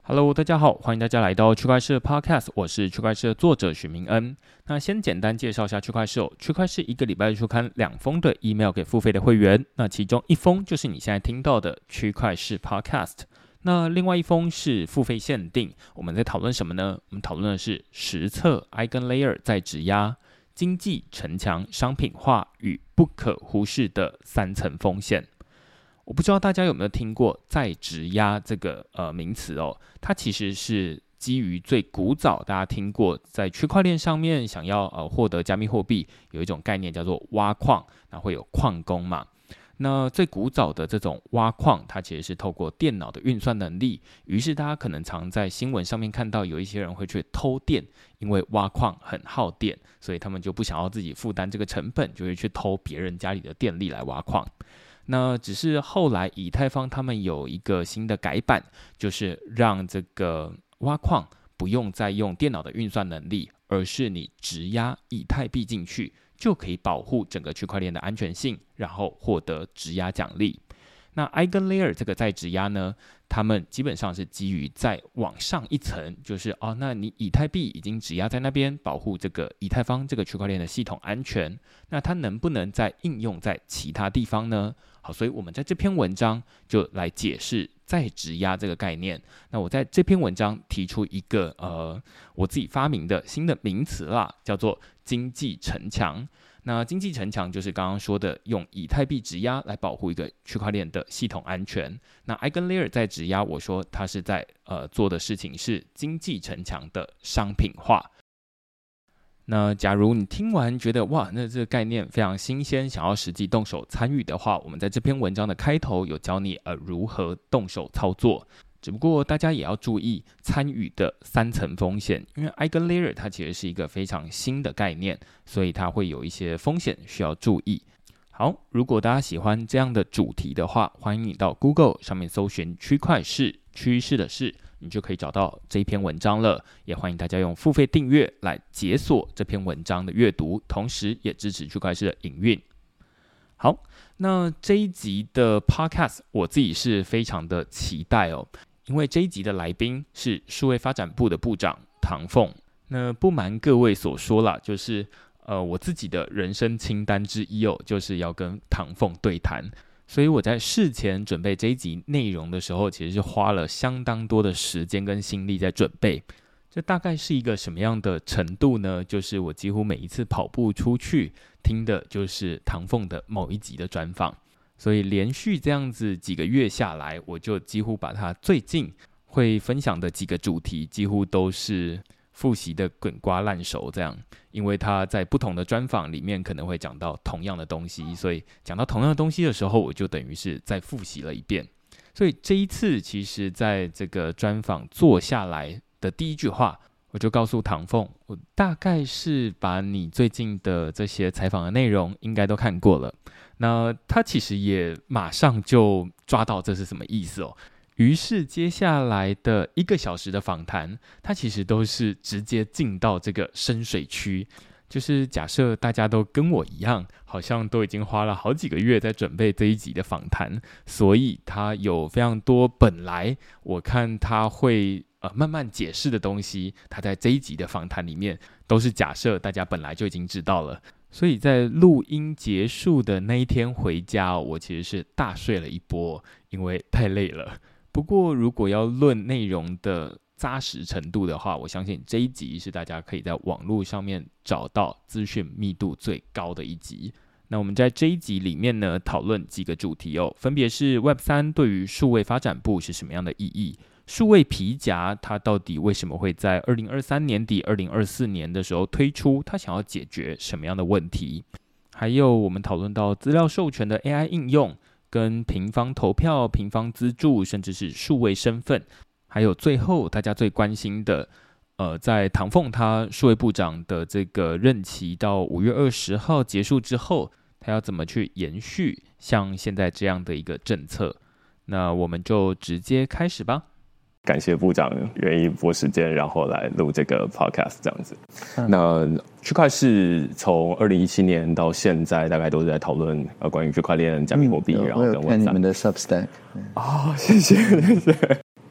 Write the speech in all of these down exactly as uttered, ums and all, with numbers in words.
Hello， 大家好，欢迎大家来到区块市 Podcast， 我是区块市的作者许明恩。那先简单介绍一下区块市哦，区块市一个礼拜出刊两封的 email 给付费的会员，那其中一封就是你现在听到的区块市 Podcast， 那另外一封是付费限定。我们在讨论什么呢？我们讨论的是实测 EigenLayer 在质押、经济城墙商品化与不可忽视的三层风险。我不知道大家有没有听过再质押这个呃名词哦，它其实是基于最古早大家听过在区块链上面想要呃获得加密货币有一种概念叫做挖矿，那会有矿工嘛。那最古早的这种挖矿，它其实是透过电脑的运算能力，于是大家可能常在新闻上面看到有一些人会去偷电，因为挖矿很耗电，所以他们就不想要自己负担这个成本，就会去偷别人家里的电力来挖矿。那只是后来以太坊他们有一个新的改版，就是让这个挖矿不用再用电脑的运算能力，而是你质押以太币进去，就可以保护整个区块链的安全性，然后获得质押奖励。那 EigenLayer 这个再质押呢，他们基本上是基于再往上一层，就是哦，那你以太币已经质押在那边，保护这个以太坊这个区块链的系统安全，那它能不能再应用在其他地方呢？好，所以我们在这篇文章就来解释再质押这个概念。那我在这篇文章提出一个呃我自己发明的新的名词啦，叫做经济城墙。那经济城墙就是刚刚说的用以太币质押来保护一个区块链的系统安全。那 EigenLayer 在质押，我说它是在呃做的事情是经济城墙的商品化。那假如你听完觉得哇，那这个概念非常新鲜，想要实际动手参与的话，我们在这篇文章的开头有教你呃如何动手操作。只不过大家也要注意参与的三层风险，因为 EigenLayer 它其实是一个非常新的概念，所以它会有一些风险需要注意。好，如果大家喜欢这样的主题的话，欢迎你到 Google 上面搜寻区块市，趋势的势，你就可以找到这一篇文章了。也欢迎大家用付费订阅来解锁这篇文章的阅读，同时也支持区块市的营运。好，那这一集的 Podcast 我自己是非常的期待哦，因为这一集的来宾是数位发展部的部长唐凤。那不瞒各位所说啦，就是呃我自己的人生清单之一哦，就是要跟唐凤对谈。所以我在事前准备这一集内容的时候，其实是花了相当多的时间跟心力在准备。这大概是一个什么样的程度呢？就是我几乎每一次跑步出去，听的就是唐凤的某一集的专访。所以连续这样子几个月下来，我就几乎把他最近会分享的几个主题几乎都是复习的滚瓜烂熟这样，因为他在不同的专访里面可能会讲到同样的东西，所以讲到同样的东西的时候，我就等于是再复习了一遍。所以这一次其实在这个专访做下来的第一句话，我就告诉唐凤，我大概是把你最近的这些采访的内容应该都看过了。那他其实也马上就抓到这是什么意思哦。于是接下来的一个小时的访谈，他其实都是直接进到这个深水区。就是假设大家都跟我一样，好像都已经花了好几个月在准备这一集的访谈，所以他有非常多本来我看他会呃慢慢解释的东西，他在这一集的访谈里面都是假设大家本来就已经知道了。所以在录音结束的那一天回家，我其实是大睡了一波，因为太累了。不过如果要论内容的扎实程度的话，我相信这一集是大家可以在网络上面找到资讯密度最高的一集。那我们在这一集里面呢，讨论几个主题哦，分别是 Web 三 对于数位发展部是什么样的意义，数位皮夹它到底为什么会在二零二三年底二零二四年的时候推出，它想要解决什么样的问题，还有我们讨论到资料授权的 A I 应用，跟平方投票、平方资助，甚至是数位身份，还有最后大家最关心的呃，在唐凤他数位部长的这个任期到五月二十号结束之后，他要怎么去延续像现在这样的一个政策。那我们就直接开始吧。 感谢部长愿意拨时间，然后来录这个 podcast 这样子。嗯、那区块市从二零一七年到现在，大概都是在讨论呃关于区块链、加密货币，嗯、然后跟 Web 三。 我有看你们的 Substack。 哦，谢谢谢谢。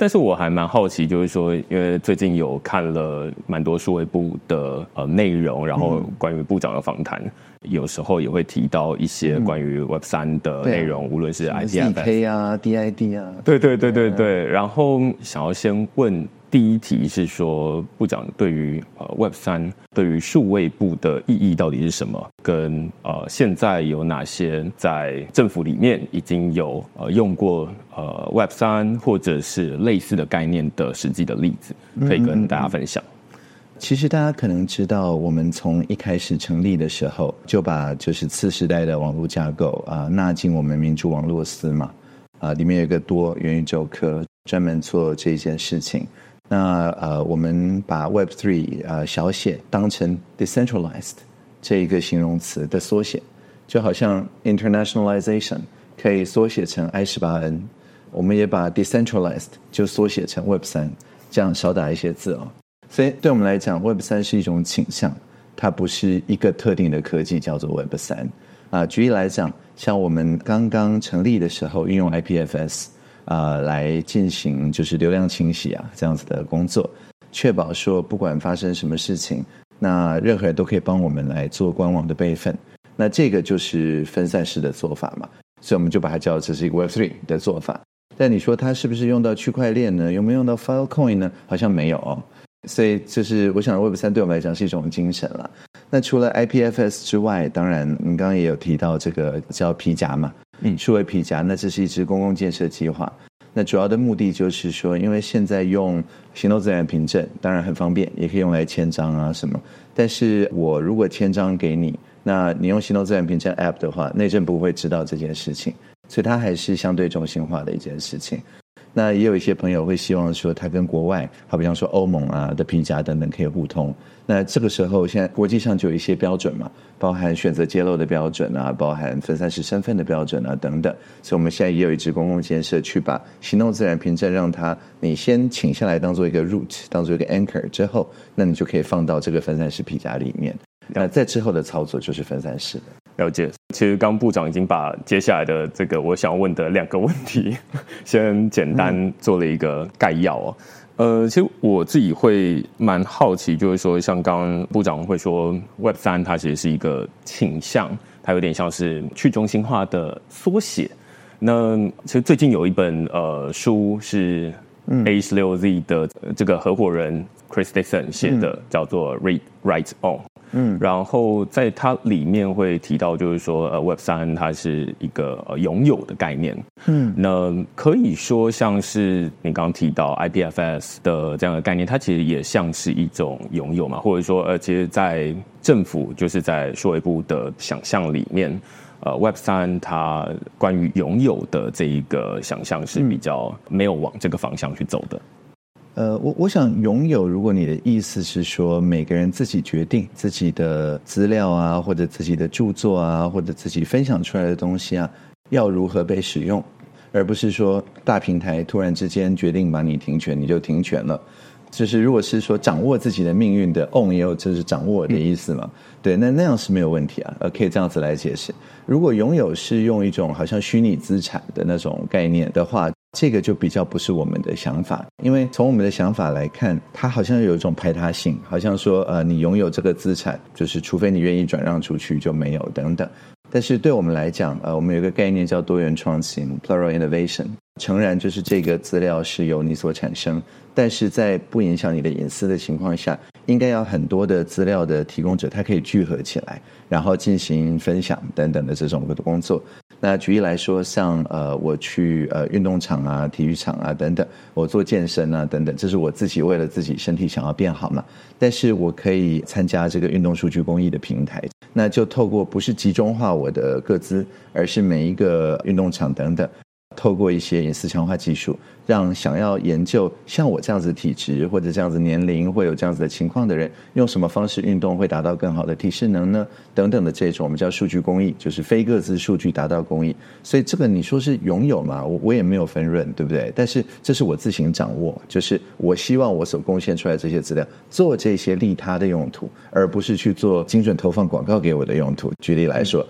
但是我还蛮好奇，就是说，因为最近有看了蛮多数位部的呃内容，然后关于部长的访谈，有时候也会提到一些关于 Web 三 的内容，嗯、无论是 I P F S C K 啊、D I D 啊， 对对对对对。然后想要先问第一题是说，部长对于呃 Web 三 对于数位部的意义到底是什么？跟呃现在有哪些在政府里面已经有呃用过呃 Web 三 或者是类似的概念的实际的例子，可以跟大家分享。嗯嗯嗯其实大家可能知道，我们从一开始成立的时候，就把就是次时代的网络架构啊、呃、纳进我们民主网络司嘛，啊、呃、里面有一个多元宇宙科专门做这件事情。那呃我们把 Web 三 呃小写当成 decentralized 这一个形容词的缩写，就好像 internationalization 可以缩写成 I 十八 N， 我们也把 decentralized 就缩写成 Web 三，这样少打一些字哦。所以对我们来讲 Web 三 是一种倾向，它不是一个特定的科技叫做 Web 三。啊，举例来讲，像我们刚刚成立的时候运用 I P F S 啊、呃、来进行就是流量清洗啊这样子的工作，确保说不管发生什么事情，那任何人都可以帮我们来做官网的备份。那这个就是分散式的做法嘛，所以我们就把它叫这是一个 Web 三 的做法。但你说它是不是用到区块链呢？有没有用到 Filecoin 呢？好像没有哦。所以就是我想 Web 三 对我们来讲是一种精神啦。那除了 I P F S 之外，当然你刚刚也有提到这个叫皮夹嘛，嗯，数位皮夹，那这是一支公共建设计划。那主要的目的就是说，因为现在用行动自然凭证当然很方便，也可以用来签章啊什么，但是我如果签章给你，那你用行动自然凭证 App 的话，内政部会知道这件事情，所以它还是相对中心化的一件事情。那也有一些朋友会希望说，它跟国外，好比方说欧盟啊的皮夹等等可以互通。那这个时候，现在国际上就有一些标准嘛，包含选择揭露的标准啊，包含分散式身份的标准啊等等。所以我们现在也有一支公共建设，去把行动自然凭证让它你先请下来当做一个 root， 当做一个 anchor 之后，那你就可以放到这个分散式皮夹里面。那在之后的操作就是分散式的。 了解，其实刚部长已经把接下来的这个我想问的两个问题先简单做了一个概要哦。呃，其实我自己会蛮好奇，就是说像刚刚部长会说 Web 三 它其实是一个倾向，它有点像是去中心化的缩写。那其实最近有一本呃书是 A 十六 Z 的这个合伙人 Chris Dixon 写的，嗯、叫做 Read Write On。嗯，然后在它里面会提到，就是说，呃 ，Web 三 它是一个呃拥有的概念。嗯，那可以说像是你刚刚提到 I P F S 的这样的概念，它其实也像是一种拥有嘛，或者说，呃，其实，在政府就是在数位部的想象里面，呃 ，Web 三 它关于拥有的这一个想象是比较没有往这个方向去走的。 呃，我我想拥有，如果你的意思是说每个人自己决定自己的资料啊，或者自己的著作啊，或者自己分享出来的东西啊，要如何被使用，而不是说大平台突然之间决定把你停权，你就停权了。就是如果是说掌握自己的命运的 own 也有就是掌握的意思嘛，嗯、对，那那样是没有问题啊，呃，可以这样子来解释。如果拥有是用一种好像虚拟资产的那种概念的话，这个就比较不是我们的想法，因为从我们的想法来看，它好像有一种排他性，好像说呃，你拥有这个资产，就是除非你愿意转让出去就没有等等。但是对我们来讲，呃，我们有一个概念叫多元创新 （plural innovation）， 诚然就是这个资料是由你所产生，但是在不影响你的隐私的情况下，应该要很多的资料的提供者，它可以聚合起来，然后进行分享等等的这种工作。那举例来说，像呃我去呃运动场啊、体育场啊等等，我做健身啊等等，这是我自己为了自己身体想要变好嘛。但是我可以参加这个运动数据公益的平台，那就透过不是集中化我的个资，而是每一个运动场等等，透过一些隐私强化技术，让想要研究像我这样子的体质或者这样子年龄会有这样子的情况的人，用什么方式运动会达到更好的体适能呢？等等的这种我们叫数据公益，就是非个资数据达到公益。所以这个你说是拥有嘛？我我也没有分润，对不对？但是这是我自行掌握，就是我希望我所贡献出来的这些资料做这些利他的用途，而不是去做精准投放广告给我的用途。举例来说。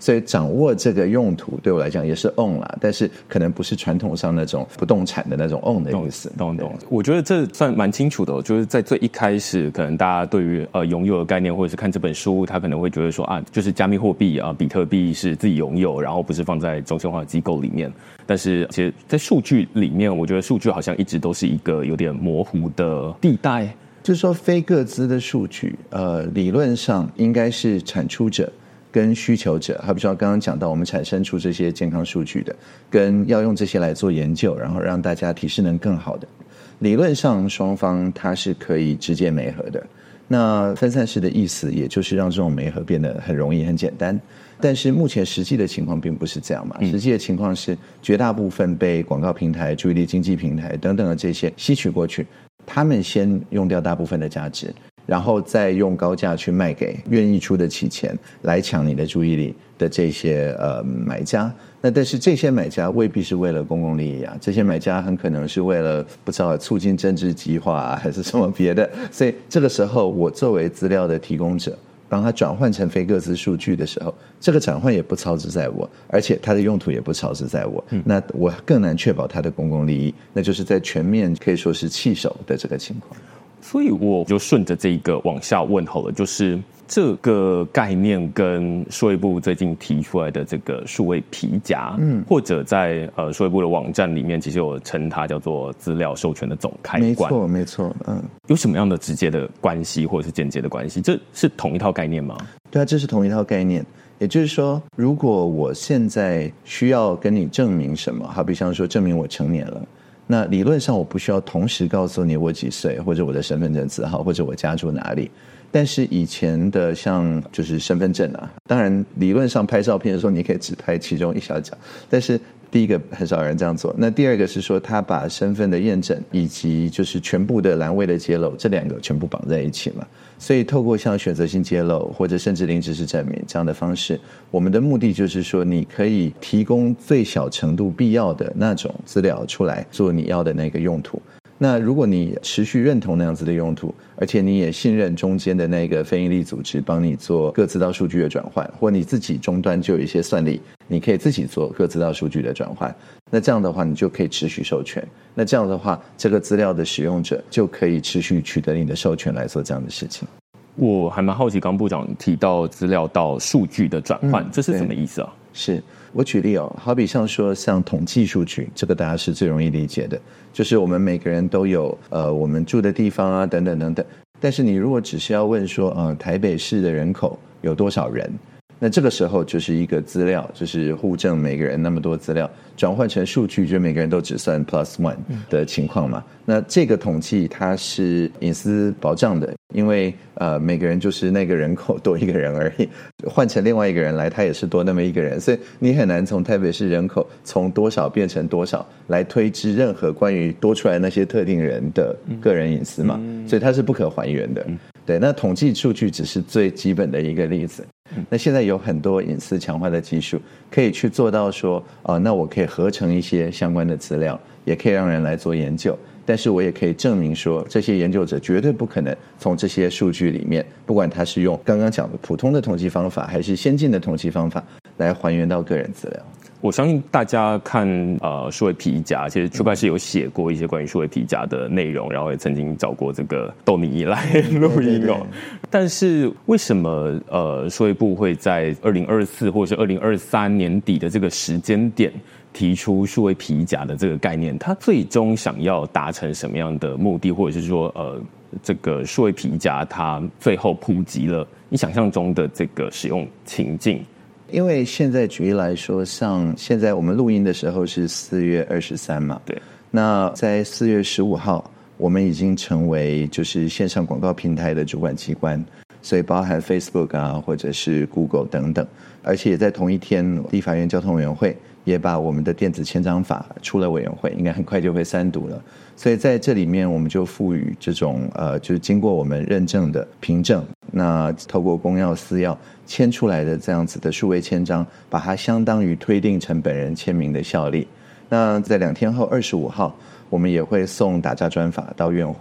所以掌握这个用途对我来讲也是 own 啦，但是可能不是传统上那种不动产的那种 own 的意思。 懂懂，我觉得这算蛮清楚的、哦，就是在最一开始，可能大家对于呃拥有的概念，或者是看这本书，他可能会觉得说啊，就是加密货币啊，比特币是自己拥有，然后不是放在中心化机构里面。但是其实，在数据里面，我觉得数据好像一直都是一个有点模糊的地带。 就是说，非个资的数据，呃，理论上应该是产出者跟需求者，好比说刚刚讲到，我们产生出这些健康数据的，跟要用这些来做研究，然后让大家体适能更好的，理论上双方它是可以直接媒合的。那分散式的意思，也就是让这种媒合变得很容易、很简单。但是目前实际的情况并不是这样嘛，实际的情况是绝大部分被广告平台、注意力经济平台等等的这些吸取过去，他们先用掉大部分的价值，然后再用高价去卖给愿意出得起钱来抢你的注意力的这些呃买家。那但是这些买家未必是为了公共利益啊，这些买家很可能是为了不知道促进政治激化啊，还是什么别的。所以这个时候我作为资料的提供者，当它转换成非个资数据的时候，这个转换也不操之在我，而且它的用途也不操之在我、嗯、那我更难确保它的公共利益，那就是在全面可以说是弃守的这个情况。 所以我就顺着这一个往下问好了，就是这个概念跟数位部最近提出来的这个数位皮夹，嗯，或者在呃数位部的网站里面，其实有称它叫做资料授权的总开关。 没错，没错，嗯， 有什么样的直接的关系或者是间接的关系？这是同一套概念吗？ 对啊，这是同一套概念。也就是说，如果我现在需要跟你证明什么，好比像说证明我成年了。那理论上我不需要同时告诉你我几岁，或者我的身份证字号，或者我家住哪里。但是以前的像就是身份证啊，当然理论上拍照片的时候你可以只拍其中一小角，但是第一个很少人这样做。那第二个是说他把身份的验证以及就是全部的栏位的揭露这两个全部绑在一起了。所以透过像选择性揭露或者甚至零知识证明这样的方式，我们的目的就是说你可以提供最小程度必要的那种资料出来做你要的那个用途。那如果你持续认同那样子的用途，而且你也信任中间的那个非营利组织帮你做各自到数据的转换，或你自己终端就有一些算力，你可以自己做各自到数据的转换，那这样的话你就可以持续授权。那这样的话这个资料的使用者就可以持续取得你的授权来做这样的事情。 我还蛮好奇，刚部长提到资料到数据的转换、嗯、这是什么意思啊？ 是我举例哦，好比像说像统计数据，这个大家是最容易理解的，就是我们每个人都有呃我们住的地方啊等等等等。但是你如果只是要问说呃台北市的人口有多少人，那这个时候就是一个资料，就是户政每个人那么多资料转换成数据，就每个人都只算 plus one 的情况嘛。那这个统计它是隐私保障的，因为呃每个人就是那个人口多一个人而已，换成另外一个人来他也是多那么一个人，所以你很难从台北市人口从多少变成多少来推知任何关于多出来那些特定人的个人隐私嘛，所以它是不可还原的。对，那统计数据只是最基本的一个例子。那现在有很多隐私强化的技术可以去做到说、呃、那我可以合成一些相关的资料，也可以让人来做研究，但是我也可以证明说这些研究者绝对不可能从这些数据里面，不管他是用刚刚讲的普通的统计方法还是先进的统计方法来还原到个人资料。 我相信大家看呃数位皮夹，其实区块是有写过一些关于数位皮夹的内容，然后也曾经找过这个逗你来录音哦。但是为什么呃数位部会在二零二四或者是二零二三年底的这个时间点提出数位皮夹的这个概念？它最终想要达成什么样的目的，或者是说呃这个数位皮夹它最后普及了你想象中的这个使用情境？ 因为现在举例来说，像现在我们录音的时候是四月二十三嘛， 对。 那在四月十五号，我们已经成为就是线上广告平台的主管机关，所以包含 Facebook 啊，或者是 Google 等等，而且也在同一天，立法院交通委员会也把我们的电子签章法出了委员会，应该很快就会三读了。所以在这里面，我们就赋予这种呃，就是经过我们认证的凭证，那透过公钥私钥签出来的这样子的数位签章，把它相当于推定成本人签名的效力。那在两天后，二十五号，我们也会送打诈专法到院会。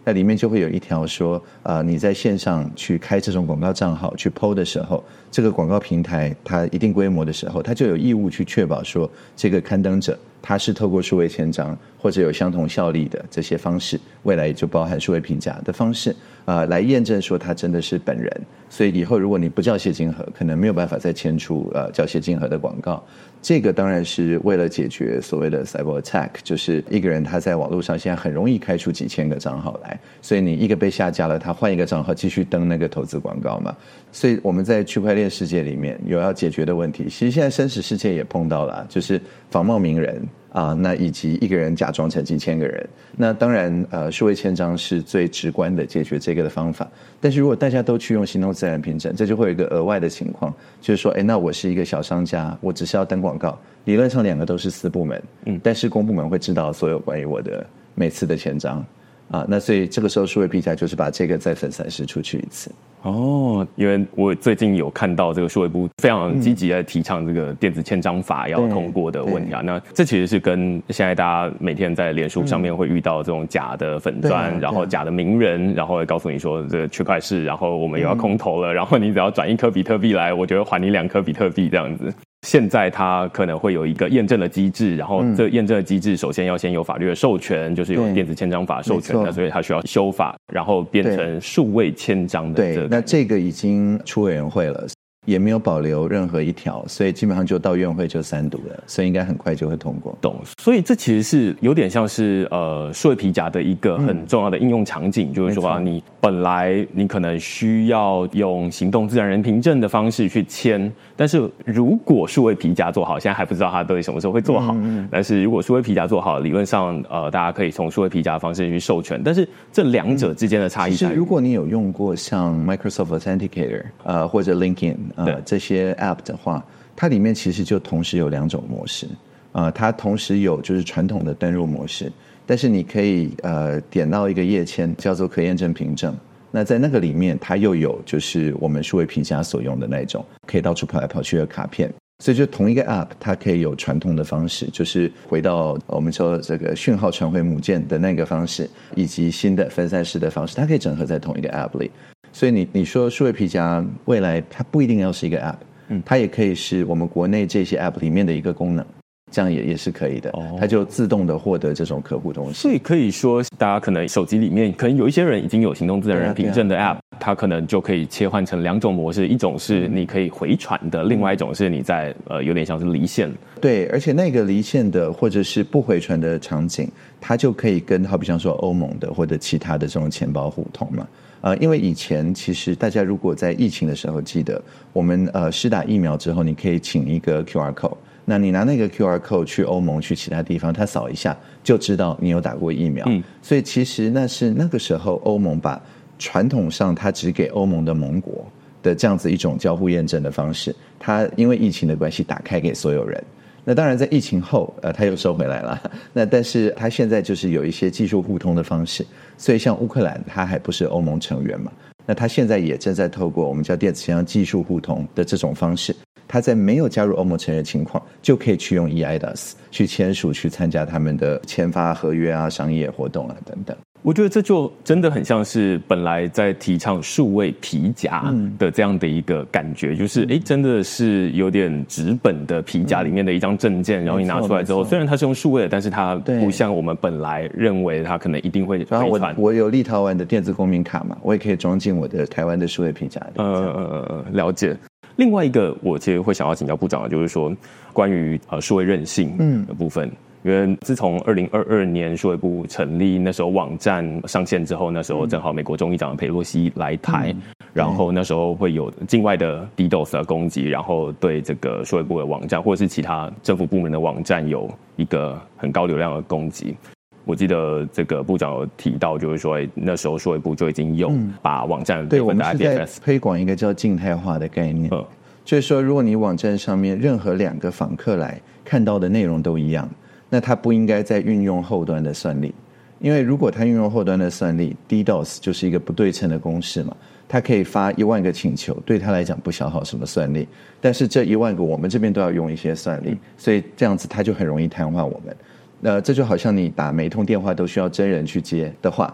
那里面就会有一条说，呃，你在线上去开这种广告账号去 po 的时候，这个广告平台它一定规模的时候，它就有义务去确保说，这个刊登者他是透过数位签章或者有相同效力的这些方式，未来也就包含数位评价的方式，呃，来验证说他真的是本人。所以以后如果你不叫谢金河，可能没有办法再签出呃叫谢金河的广告。这个当然是为了解决所谓的 cyber attack， 就是一个人他在网络上现在很容易开出几千个账号来，所以你一个被下架了，他换一个账号继续登那个投资广告嘛。所以我们在区块链世界里面有要解决的问题，其实现在真实世界也碰到了，就是仿冒名人啊，那以及一个人假装成几千个人。那当然呃，数位签章是最直观的解决这个的方法，但是如果大家都去用行动自然凭证，这就会有一个额外的情况，就是说，哎，那我是一个小商家，我只是要登广告，理论上两个都是私部门，嗯，但是公部门会知道所有关于我的每次的签章啊，那所以这个时候数位批价就是把这个再分散式出去一次。 哦，因为我最近有看到这个数位部非常积极的提倡这个电子签章法要通过的问题啊，那这其实是跟现在大家每天在脸书上面会遇到这种假的粉专，嗯、然后假的名人，然后会告诉你说这个区块市，然后我们又要空投了，嗯、然后你只要转一颗比特币来，我就会还你两颗比特币这样子。现在它可能会有一个验证的机制，然后这个验证的机制首先要先有法律的授权，就是有电子签章法授权的，所以它需要修法，然后变成数位签章的、这个。 对，那这个已经出委员会了，也没有保留任何一条，所以基本上就到院会就三读了，所以应该很快就会通过。 懂，所以这其实是有点像是呃数位皮夹的一个很重要的应用场景，嗯、就是说、啊、你本来你可能需要用行动自然人凭证的方式去签，但是如果数位皮夹做好，现在还不知道它到底什么时候会做好，嗯嗯但是如果数位皮夹做好，理论上呃大家可以从数位皮夹的方式去授权，但是这两者之间的差异在于、 嗯、如果你有用过像 Microsoft Authenticator 呃或者 LinkedIn呃这些 App 的话，它里面其实就同时有两种模式，呃，它同时有就是传统的登入模式，但是你可以呃点到一个页签叫做可验证凭证，那在那个里面它又有就是我们数位皮夹所用的那种可以到处跑来跑去的卡片，所以就同一个 App 它可以有传统的方式，就是回到我们说这个讯号传回母舰的那个方式，以及新的分散式的方式，它可以整合在同一个 App 里。所以你你说数位皮夹未来它不一定要是一个 App， 嗯，它也可以是我们国内这些 App 里面的一个功能，这样也也是可以的，哦、它就自动的获得这种客户东西。 所以可以说，大家可能手机里面可能有一些人已经有行动自然人凭证的 App，、啊啊、它可能就可以切换成两种模式，一种是你可以回传的，嗯、另外一种是你在呃有点像是离线。 对，而且那个离线的或者是不回传的场景，它就可以跟好比像说欧盟的或者其他的这种钱包互通嘛。呃，因为以前其实大家如果在疫情的时候记得，我们呃施打疫苗之后，你可以请一个 Q R code， 那你拿那个 Q R code 去欧盟去其他地方，它扫一下就知道你有打过疫苗。嗯，所以其实那是那个时候欧盟把传统上它只给欧盟的盟国的这样子一种交互验证的方式，它因为疫情的关系打开给所有人。那当然在疫情后呃它又收回来了，那但是它现在就是有一些技术互通的方式，所以像乌克兰它还不是欧盟成员嘛，那它现在也正在透过我们叫电子签章技术互通的这种方式，它在没有加入欧盟成员的情况就可以去用 E I D A S 去签署去参加他们的签发合约啊商业活动啊等等。 我觉得这就真的很像是本来在提倡数位皮夹的这样的一个感觉，嗯、就是哎，真的是有点纸本的皮夹里面的一张证件，嗯、然后你拿出来之后，虽然它是用数位的，但是它不像我们本来认为它可能一定会回传。 我我有立陶宛的电子公民卡嘛，我也可以装进我的台湾的数位皮夹里。 呃呃，了解。另外一个我其实会想要请教部长的，就是说关于呃数位韧性的部分。嗯因为自从二零二二年数位部成立，那时候网站上线之后，那时候正好美国众议长裴洛西来台，嗯、然后那时候会有境外的 DDoS 的攻击，然后对这个数位部的网站或者是其他政府部门的网站有一个很高流量的攻击。我记得这个部长有提到，就是说那时候数位部就已经有把网站对我们是在推广一个叫静态化的概念，嗯、就是说如果你网站上面任何两个访客来看到的内容都一样，那它不应该再运用后端的算力，因为如果它运用后端的算力 ，DDoS 就是一个不对称的公式嘛，它可以发一万个请求，对它来讲不消耗什么算力，但是这一万个我们这边都要用一些算力，所以这样子它就很容易瘫痪我们。呃，这就好像你打每一通电话都需要真人去接的话，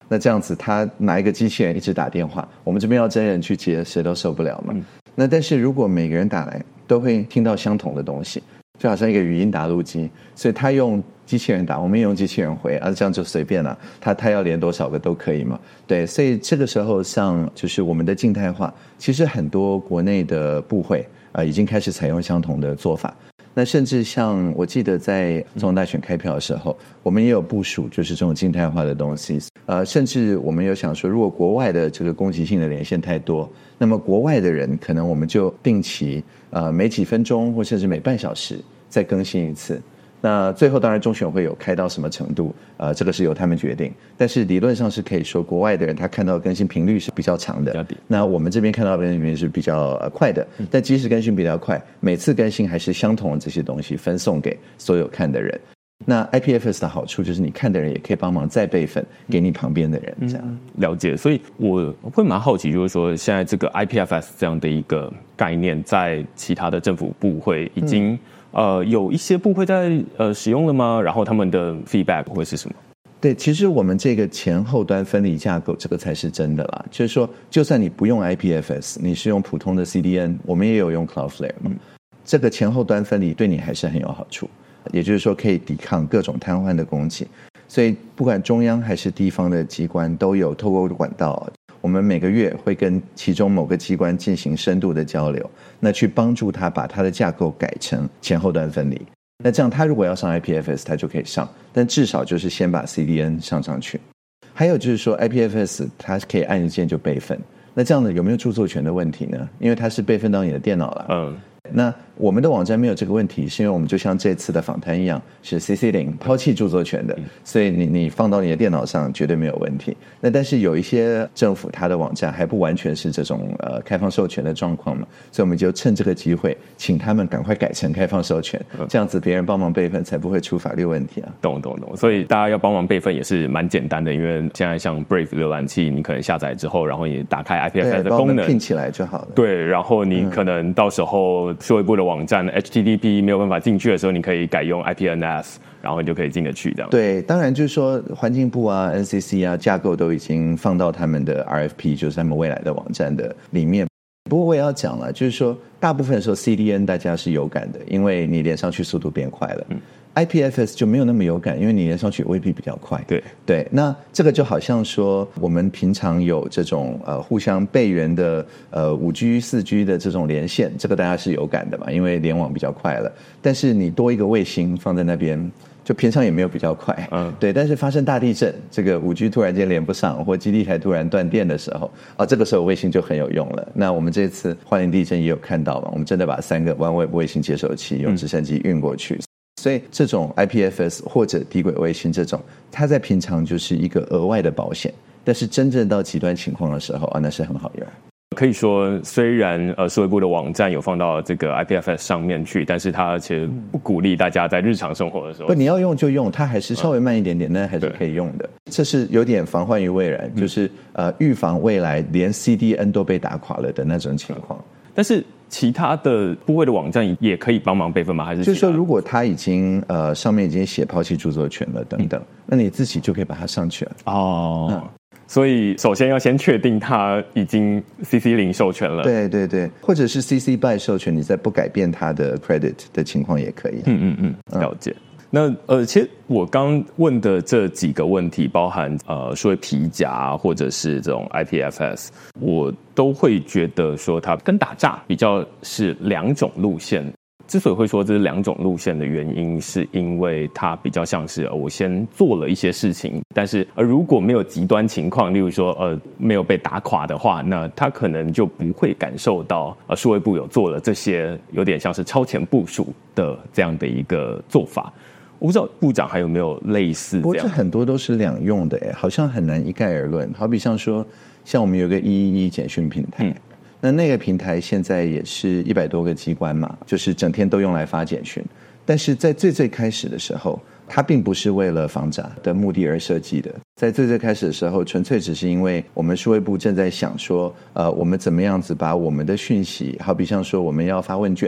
那这样子他拿一个机器人一直打电话，我们这边要真人去接，谁都受不了嘛。嗯、那但是如果每个人打来都会听到相同的东西，就好像一个语音打录机，所以他用机器人打，我们也用机器人回，啊，这样就随便了，他他要连多少个都可以嘛。对，所以这个时候像就是我们的静态化，其实很多国内的部会啊、呃、已经开始采用相同的做法。那甚至像我记得在总统大选开票的时候，我们也有部署就是这种静态化的东西，呃，甚至我们有想说，如果国外的这个攻击性的连线太多，那么国外的人可能我们就定期呃每几分钟或甚至每半小时再更新一次。那最后当然中选会有开到什么程度，呃，这个是由他们决定。但是理论上是可以说，国外的人他看到的更新频率是比较长的，那我们这边看到的更新频率是比较、呃、快的。但即使更新比较快，每次更新还是相同的这些东西分送给所有看的人。那 I P F S 的好处就是你看的人也可以帮忙再备份给你旁边的人，这样、嗯、 了解。所以我会蛮好奇，就是说现在这个 I P F S 这样的一个概念，在其他的政府部会已经、嗯。呃，有一些部会在呃使用了吗？然后他们的 feedback 会是什么？ 对，其实我们这个前后端分离架构，这个才是真的啦。就是说，就算你不用 I P F S， 你是用普通的 C D N， 我们也有用 Cloudflare 嘛、嗯。这个前后端分离对你还是很有好处，也就是说可以抵抗各种瘫痪的攻击。所以不管中央还是地方的机关，都有透过管道。我们每个月会跟其中某个机关进行深度的交流，那去帮助他把他的架构改成前后端分离。那这样他如果要上 I P F S， 他就可以上，但至少就是先把 C D N 上上去。还有就是说 I P F S 它可以按一键就备份，那这样的有没有著作权的问题呢？因为它是备份到你的电脑了。嗯。那我们的网站没有这个问题，是因为我们就像这次的访谈一样，是 C C 零 抛弃著作权的，所以你你放到你的电脑上绝对没有问题。那但是有一些政府它的网站还不完全是这种呃开放授权的状况嘛，所以我们就趁这个机会，请他们赶快改成开放授权，这样子别人帮忙备份才不会出法律问题啊。 懂懂懂。所以大家要帮忙备份也是蛮简单的，因为现在像 Brave 浏览器，你可能下载之后，然后你打开 I P F S 的功能， 拼起来就好了。 对，然后你可能到时候数位部的网站 H T T P 没有办法进去的时候，你可以改用 I P N S， 然后你就可以进得去这样。 对，当然就是说环境部啊 N C C 啊架构都已经放到他们的 R F P， 就是他们未来的网站的里面。不过我也要讲了，就是说大部分的时候 C D N 大家是有感的，因为你连上去速度变快了。嗯，I P F S 就没有那么有感，因为你连上去未必比较快。 对对，那这个就好像说我们平常有这种呃互相备援的呃五 G、四 G 的这种连线，这个大家是有感的嘛，因为联网比较快了。但是你多一个卫星放在那边，就平常也没有比较快。嗯，对。但是发生大地震，这个五 G 突然间连不上，或基地台突然断电的时候，啊，这个时候卫星就很有用了。那我们这次花莲地震也有看到嘛，我们真的把三个 OneWeb 卫星接收器用直升机运过去。嗯，所以这种 I P F S 或者低轨卫星这种，它在平常就是一个额外的保险，但是真正到极端情况的时候啊，那是很好用。 可以说，虽然呃数位部的网站有放到这个 I P F S 上面去，但是它其实不鼓励大家在日常生活的时候。 不，你要用就用，它还是稍微慢一点点，但还是可以用的。这是有点防患于未然，就是呃预防未来连 C D N 都被打垮了的那种情况。 但是其他的部位的网站也可以帮忙备份吗？还是就是说，如果它已经呃上面已经写抛弃著作权了等等，嗯，那你自己就可以把它上去了。 哦。嗯，所以首先要先确定它已经 C C 零 授权了。 对对对，或者是 C C B Y 授权，你再不改变它的 credit 的情况也可以。 嗯嗯嗯，了解。嗯，那呃，其实我刚问的这几个问题，包含呃，说皮夹或者是这种 I P F S， 我都会觉得说它跟打诈比较是两种路线。之所以会说这是两种路线的原因，是因为它比较像是、呃、我先做了一些事情，但是呃如果没有极端情况，例如说呃没有被打垮的话，那他可能就不会感受到呃数位部有做了这些有点像是超前部署的这样的一个做法。我不知道部长还有没有类似这样。 不过这很多都是两用的耶，好像很难一概而论。好比像说，像我们有个一一一简讯平台。嗯，那那个平台现在也是一百多个机关嘛，就是整天都用来发简讯。但是在最最开始的时候，它并不是为了防诈的目的而设计的。在最最开始的时候，纯粹只是因为我们数位部正在想说，呃，我们怎么样子把我们的讯息，好比像说我们要发问卷，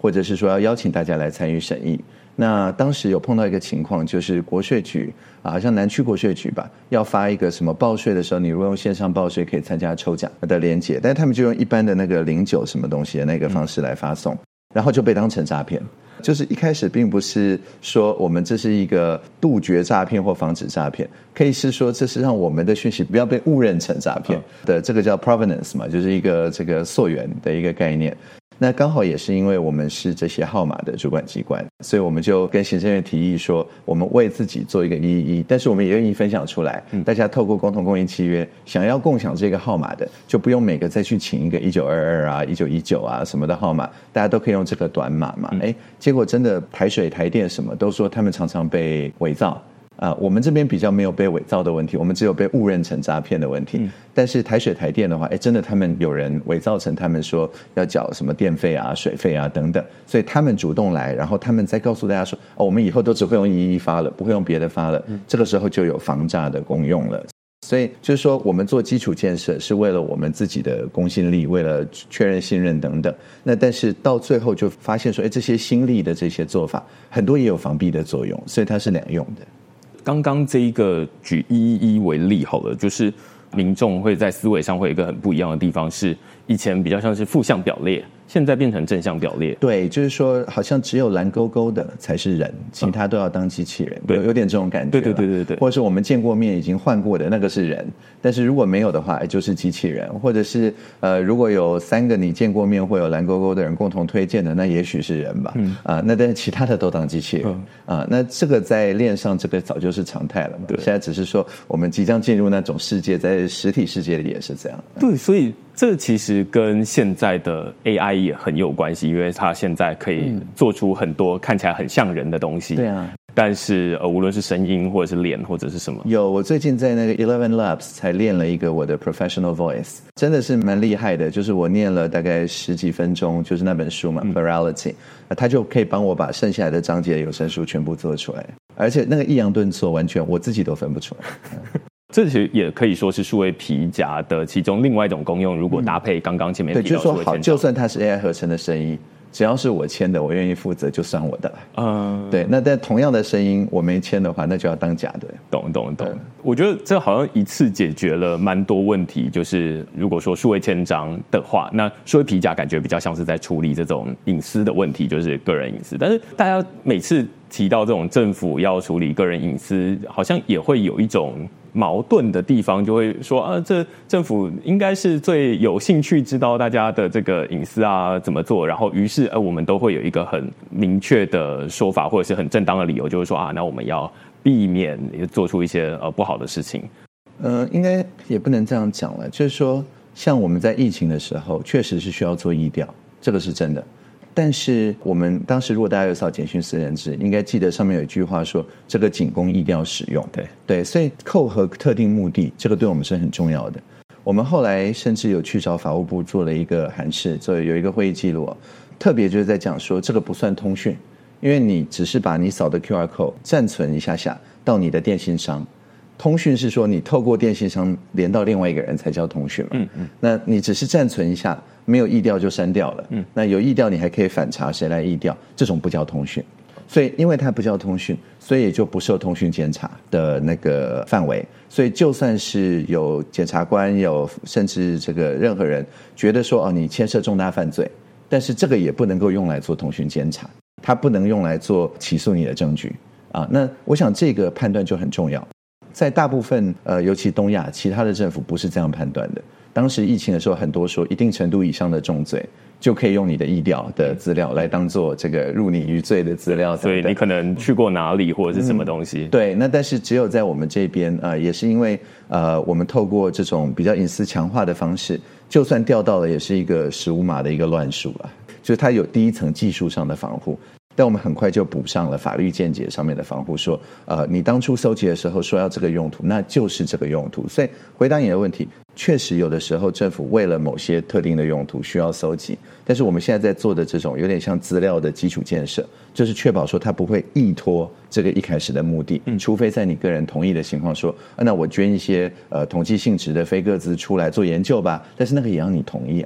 或者是说要邀请大家来参与审议。那当时有碰到一个情况，就是国税局啊，好像南区国税局吧，要发一个什么报税的时候，你如果用线上报税可以参加抽奖的连结，但是他们就用一般的那个零九什么东西的那个方式来发送，然后就被当成诈骗。就是一开始并不是说我们这是一个杜绝诈骗或防止诈骗，可以是说这是让我们的讯息不要被误认成诈骗的，这个叫 provenance 嘛，就是一个这个溯源的一个概念。那刚好也是因为我们是这些号码的主管机关，所以我们就跟行政院提议说，我们为自己做一个一一一，但是我们也愿意分享出来，大家透过共同供应契约，想要共享这个号码的，就不用每个再去请一个一九二二啊、一九一九啊什么的号码，大家都可以用这个短码嘛。哎，结果真的台水、台电什么都说他们常常被伪造。啊、呃，我们这边比较没有被伪造的问题，我们只有被误认成诈骗的问题。嗯、但是台水台电的话，哎，真的他们有人伪造成他们说要缴什么电费啊、水费啊等等，所以他们主动来，然后他们再告诉大家说，哦，我们以后都只会用一一一发了，不会用别的发了。嗯、这个时候就有防诈的功用了。所以就是说，我们做基础建设是为了我们自己的公信力，为了确认信任等等。那但是到最后就发现说，哎，这些新力的这些做法，很多也有防弊的作用，所以它是两用的。 刚刚这一个举一一一为例好了，就是民众会在思维上会有一个很不一样的地方，是以前比较像是负向表列，现在变成正向表列。 对，就是说好像只有蓝勾勾的才是人，其他都要当机器人，嗯、有有点这种感觉。 对对对对对， 或者是我们见过面已经换过的那个是人，但是如果没有的话，就是机器人。或者是呃，如果有三个你见过面会有蓝勾勾的人共同推荐的，那也许是人吧。嗯啊、呃，那但是其他的都当机器人。嗯啊，那这个在链上这个早就是常态了嘛。对，现在只是说我们即将进入那种世界，在实体世界里也是这样。 对，所以这其实跟现在的 A I 也很有关系，因为它现在可以做出很多看起来很像人的东西。 对啊。 但是呃，无论是声音或者是脸或者是什么， 有我最近在那个 Eleven Labs 才练了一个我的 professional voice， 真的是蛮厉害的。就是我念了大概十几分钟，就是那本书嘛、嗯、，Plurality， 他就可以帮我把剩下来的章节的有声书全部做出来，而且那个抑扬顿挫完全我自己都分不出来。 这其实也可以说是数位皮夹的其中另外一种功用。如果搭配刚刚前面提到的数位签章， 对，就是说好，就算它是 A I 合成的声音。只要是我签的，我愿意负责，就算我的了。嗯，对。那但同样的声音，我没签的话，那就要当假的。 懂懂懂。我觉得这好像一次解决了蛮多问题。就是如果说数位签章的话，那数位皮夹感觉比较像是在处理这种隐私的问题，就是个人隐私。但是大家每次提到这种政府要处理个人隐私，好像也会有一种矛盾的地方，就会说啊，这政府应该是最有兴趣知道大家的这个隐私啊怎么做，然后于是呃我们都会有一个很明确的说法，或者是很正当的理由，就是说啊，那我们要避免做出一些呃不好的事情。 呃，应该也不能这样讲了，就是说，像我们在疫情的时候，确实是需要做疫调，这个是真的。但是我们当时如果大家有扫简讯私人制，应该记得上面有一句话说，这个仅供疫调使用。 对对，所以扣合特定目的，这个对我们是很重要的。我们后来甚至有去找法务部做了一个函释，做有一个会议记录，特别就是在讲说，这个不算通讯，因为你只是把你扫的 Q R code 暂存一下下到你的电信商。通讯是说你透过电信商连到另外一个人才叫通讯嘛？嗯嗯。那你只是暂存一下，没有疫调就删掉了。嗯。那有疫调你还可以反查谁来疫调，这种不叫通讯。所以因为它不叫通讯，所以也就不受通讯监察的那个范围。所以就算是有检察官，有甚至这个任何人觉得说哦你牵涉重大犯罪，但是这个也不能够用来做通讯监察，它不能用来做起诉你的证据啊。那我想这个判断就很重要。在大部分呃，尤其东亚，其他的政府不是这样判断的。当时疫情的时候，很多说一定程度以上的重罪，就可以用你的疫调的资料来当做这个入你于罪的资料。 所以你可能去过哪里或者是什么东西？ 嗯、对，那但是只有在我们这边，呃，也是因为呃，我们透过这种比较隐私强化的方式，就算调到了，也是一个十五码的一个乱数了，就是它有第一层技术上的防护。但我们很快就补上了法律见解上面的防护，说，呃，你当初搜集的时候说要这个用途，那就是这个用途。所以回答你的问题，确实有的时候政府为了某些特定的用途需要搜集，但是我们现在在做的这种有点像资料的基础建设，就是确保说它不会依托这个一开始的目的，嗯、除非在你个人同意的情况说，啊、那我捐一些呃统计性质的非个资出来做研究吧，但是那个也要你同意啊。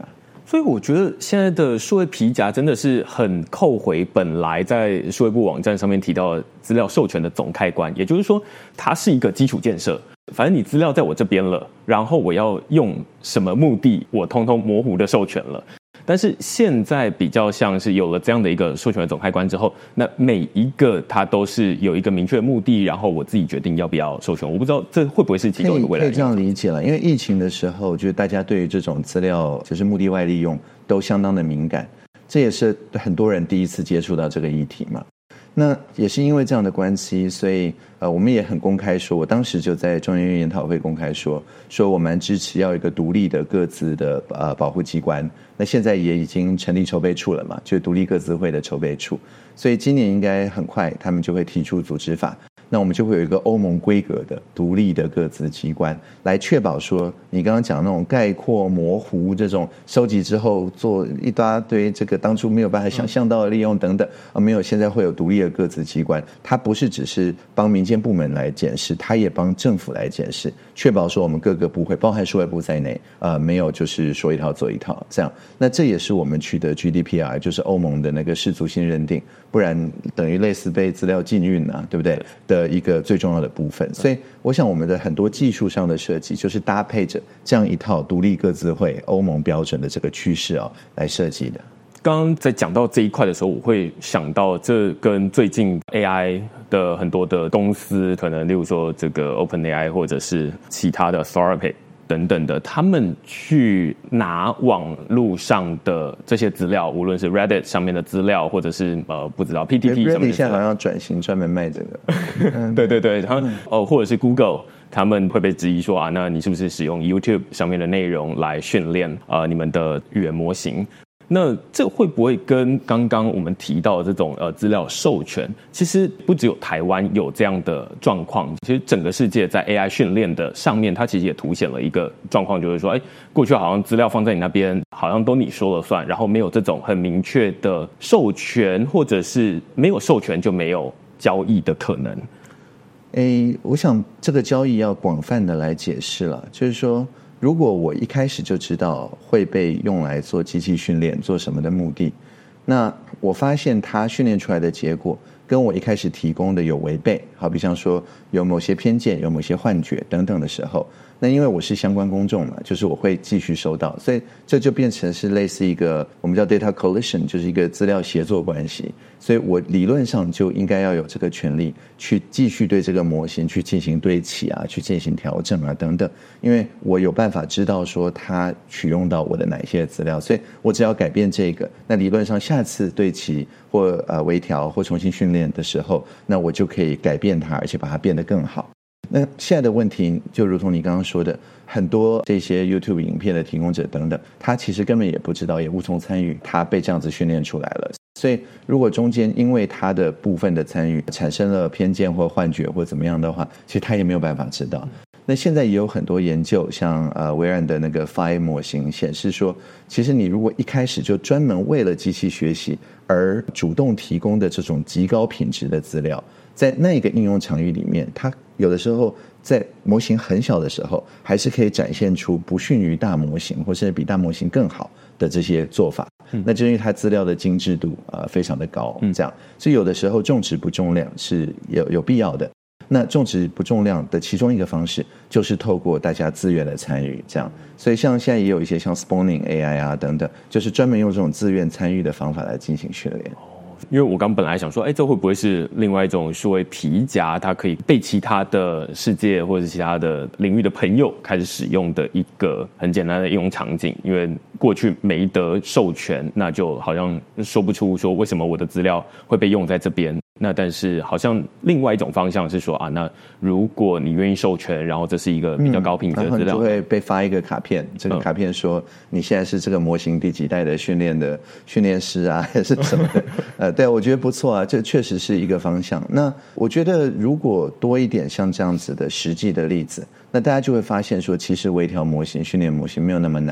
所以我觉得现在的数位皮夹真的是很扣回本来在数位部网站上面提到的资料授权的总开关，也就是说它是一个基础建设，反正你资料在我这边了，然后我要用什么目的我通通模糊的授权了。但是现在比较像是有了这样的一个授权的总开关之后，那每一个它都是有一个明确的目的，然后我自己决定要不要授权。我不知道这会不会是其中一个未来的。 可以这样理解了，因为疫情的时候，就是大家对于这种资料就是目的外利用都相当的敏感，这也是很多人第一次接触到这个议题嘛。那也是因为这样的关系，所以呃，我们也很公开说，我当时就在中研院研讨会公开说，说我们支持要有一个独立的各自的呃保护机关。那现在也已经成立筹备处了嘛，就是独立各自会的筹备处，所以今年应该很快他们就会提出组织法。那我们就会有一个欧盟规格的独立的各自机关，来确保说你刚刚讲那种概括模糊这种收集之后做一大堆这个当初没有办法想象到的利用等等啊，没有，现在会有独立的各自机关，它不是只是帮民间部门来检视，它也帮政府来检视，确保说我们各个部会包含数位部在内呃，没有就是说一套做一套这样。那这也是我们取得 G D P R 就是欧盟的那个世俗性认定，不然等于类似被资料禁运啊，对不对的一个最重要的部分。所以我想我们的很多技术上的设计就是搭配着这样一套独立各自会欧盟标准的这个趋势哦来设计的。 刚刚在讲到这一块的时候，我会想到这跟最近 A I 的很多的公司，可能例如说这个 OpenAI 或者是其他的 Anthropic等等的，他们去拿网络上的这些资料，无论是 Reddit 上面的资料，或者是呃不知道 P T T 上面的资料， Reddit 现在好像转型专门卖这个， 对对对，然后哦或者是 Google。他们会被质疑说啊，那你是不是使用 YouTube 上面的内容来训练呃你们的语言模型？那这会不会跟刚刚我们提到的这种呃资料授权，其实不只有台湾有这样的状况，其实整个世界在 A I 训练的上面，它其实也凸显了一个状况，就是说，哎，过去好像资料放在你那边，好像都你说了算，然后没有这种很明确的授权，或者是没有授权就没有交易的可能。 诶，我想这个交易要广泛的来解释了，就是说，如果我一开始就知道会被用来做机器训练，做什么的目的，那我发现它训练出来的结果跟我一开始提供的有违背，好比像说有某些偏见、有某些幻觉等等的时候，那因为我是相关公众嘛，就是我会继续收到，所以这就变成是类似一个我们叫 data collision， 就是一个资料协作关系，所以我理论上就应该要有这个权利去继续对这个模型去进行对齐啊，去进行调整啊等等，因为我有办法知道说它取用到我的哪些资料，所以我只要改变这个，那理论上下次对齐或呃微调或重新训练的时候，那我就可以改变它，而且把它变得更好。那现在的问题就如同你刚刚说的，很多这些 YouTube 影片的提供者等等，他其实根本也不知道，也无从参与，他被这样子训练出来了。所以如果中间因为他的部分的参与产生了偏见或幻觉或怎么样的话，其实他也没有办法知道。那现在也有很多研究，像呃微软的那个 F I 模型显示说，其实你如果一开始就专门为了机器学习而主动提供的这种极高品质的资料，在那个应用场域里面，它有的时候在模型很小的时候，还是可以展现出不逊于大模型，或是比大模型更好的这些做法。嗯、那就因为它资料的精致度呃非常的高，这样，所以有的时候重质不重量是有有必要的。那重质不重量的其中一个方式，就是透过大家自愿的参与，这样。所以像现在也有一些像 Spawning A I 啊等等，就是专门用这种自愿参与的方法来进行训练。 因为我刚本来想说，哎，这会不会是另外一种数位皮夹，它可以被其他的世界或者是其他的领域的朋友开始使用的一个很简单的应用场景？因为过去没得授权，那就好像说不出说为什么我的资料会被用在这边。那但是好像另外一种方向是说啊，那如果你愿意授权，然后这是一个比较高品质的资料， 嗯、然后你就会被发一个卡片，这个卡片说你现在是这个模型第几代的训练的训练师啊，还是什么的？呃，对，我觉得不错啊，这确实是一个方向。那我觉得如果多一点像这样子的实际的例子，那大家就会发现说，其实微调模型、训练模型没有那么难。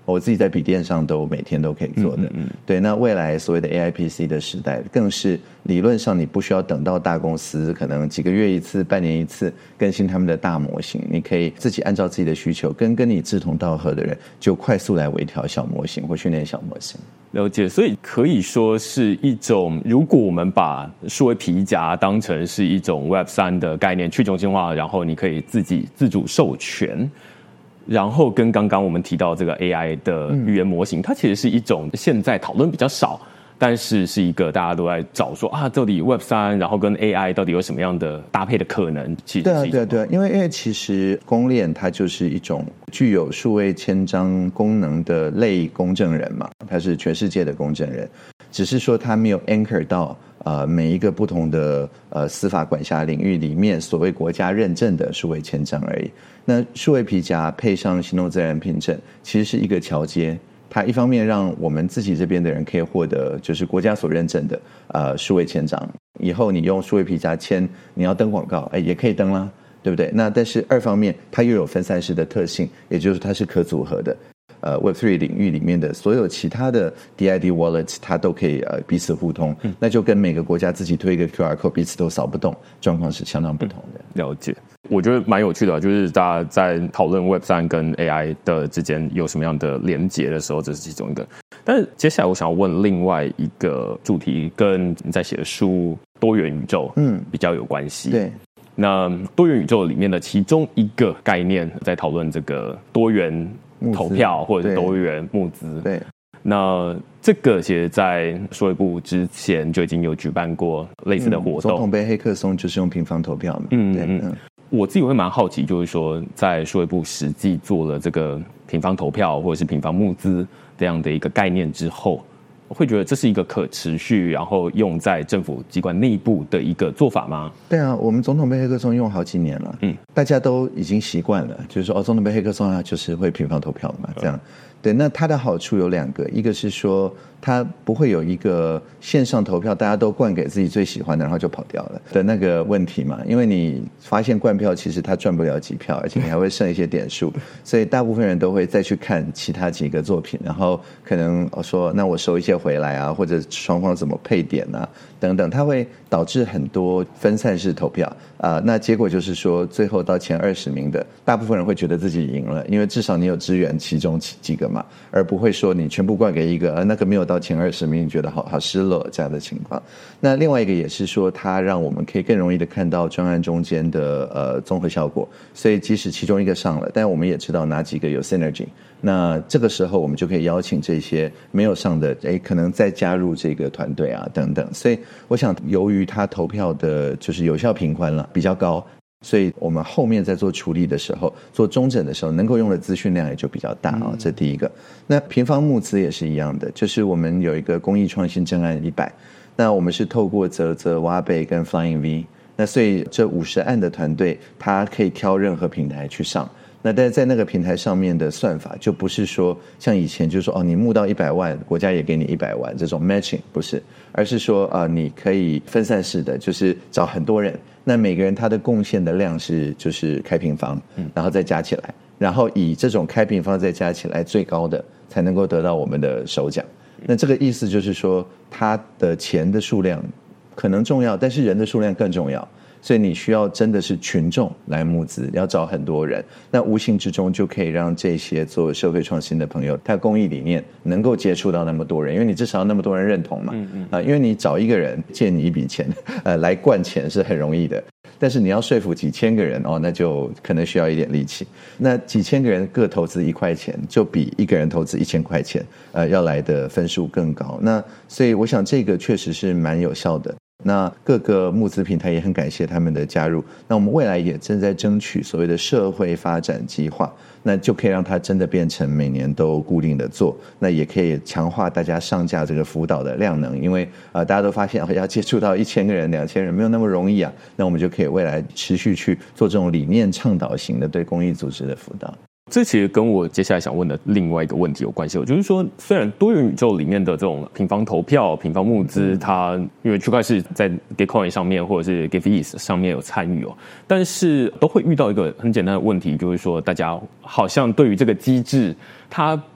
我自己在笔电上都每天都可以做的。嗯嗯嗯对，那未来所谓的 A I P C 的时代，更是理论上你不需要等到大公司可能几个月一次、半年一次更新他们的大模型，你可以自己按照自己的需求，跟跟你志同道合的人，就快速来微调小模型或训练小模型。 了解，所以可以说是一种，如果我们把数位皮夹当成是一种 Web 三 的概念，去中心化，然后你可以自己自主授权，然后跟刚刚我们提到这个 A I 的语言模型，嗯、它其实是一种现在讨论比较少，但是是一个大家都在找说啊，到底 Web 三 然后跟 A I 到底有什么样的搭配的可能？其实对啊，对啊，对啊，因为因为其实公链它就是一种具有数位签章功能的类公证人嘛，它是全世界的公证人，只是说它没有 anchor 到呃每一个不同的呃司法管辖领域里面所谓国家认证的数位签章而已。那数位皮夹配上行动自然凭证，其实是一个桥接。它一方面让我们自己这边的人可以获得就是国家所认证的呃数位签章，以后你用数位皮夹签，你要登广告，哎也可以登啦，对不对？那但是二方面它又有分散式的特性，也就是它是可组合的。呃 Web 三 领域里面的所有其他的 D I D Wallet 它都可以呃彼此互通，嗯、那就跟每个国家自己推一个 Q R code 彼此都扫不动，状况是相当不同的。 嗯、了解。我觉得蛮有趣的，就是大家在讨论 Web 三 跟 A I 的之间有什么样的连结的时候，这是其中一个。但是接下来我想要问另外一个主题，跟你在写的书多元宇宙嗯比较有关系。 对。 那多元宇宙里面的其中一个概念，在讨论这个多元投票或者是多元募资。 对。 那这个其实在数位部之前就已经有举办过类似的活动。嗯、 总统杯黑客松就是用平方投票嘛。 嗯对嗯。我自己会蛮好奇，就是说在数位部实际做了这个平方投票或者是平方募资这样的一个概念之后，我会觉得这是一个可持续然后用在政府机关内部的一个做法吗？ 对啊，我们总统杯黑客松用好几年了，嗯，大家都已经习惯了，就是说哦，总统杯黑客松啊，就是会平方投票嘛，这样。嗯对，那它的好处有两个，一个是说它不会有一个线上投票大家都灌给自己最喜欢的然后就跑掉了的那个问题嘛，因为你发现灌票其实它赚不了几票，而且你还会剩一些点数，所以大部分人都会再去看其他几个作品，然后可能说那我收一些回来啊，或者双方怎么配点啊等等，它会导致很多分散式投票啊、呃，那结果就是说最后到前二十名的大部分人会觉得自己赢了，因为至少你有支援其中几个嘛，而不会说你全部灌给一个，而那个没有到前二十名，你觉得好好失落这样的情况。那另外一个也是说，它让我们可以更容易的看到专案中间的呃综合效果。所以即使其中一个上了，但我们也知道哪几个有 synergy。那这个时候我们就可以邀请这些没有上的，哎，可能再加入这个团队啊等等。所以我想，由于它投票的就是有效频宽了比较高。所以我们后面在做处理的时候，做中诊的时候，能够用的资讯量也就比较大啊、哦。这第一个。那平方募资也是一样的，就是我们有一个公益创新正案一百，那我们是透过嘖嘖、挖贝跟 Flying V， 那所以这五十案的团队，它可以挑任何平台去上。那但是在那个平台上面的算法，就不是说像以前就是说哦，你募到一百万，国家也给你一百万这种 matching， 不是，而是说啊、呃，你可以分散式的，就是找很多人。那每个人他的贡献的量是就是开平方，然后再加起来，然后以这种开平方再加起来最高的才能够得到我们的首奖。那这个意思就是说，他的钱的数量可能重要，但是人的数量更重要。所以你需要真的是群众来募资，要找很多人，那无形之中就可以让这些做社会创新的朋友，他公益理念能够接触到那么多人，因为你至少要那么多人认同嘛，嗯嗯啊，因为你找一个人借你一笔钱，呃，来灌钱是很容易的，但是你要说服几千个人哦，那就可能需要一点力气。那几千个人各投资一块钱，就比一个人投资一千块钱，呃，要来的分数更高。那所以我想这个确实是蛮有效的。那各个募资平台也很感谢他们的加入，那我们未来也正在争取所谓的社会发展计划，那就可以让它真的变成每年都固定的做，那也可以强化大家上架这个辅导的量能，因为呃大家都发现要接触到一千个人两千人没有那么容易啊，那我们就可以未来持续去做这种理念倡导型的对公益组织的辅导。 这其实跟我接下来想问的另外一个问题有关系，就是说，虽然多元宇宙里面的这种平方投票、平方募资，它因为区块链在 Gitcoin 上面或者是 GiveEase 上面有参与哦，但是都会遇到一个很简单的问题，就是说，大家好像对于这个机制，它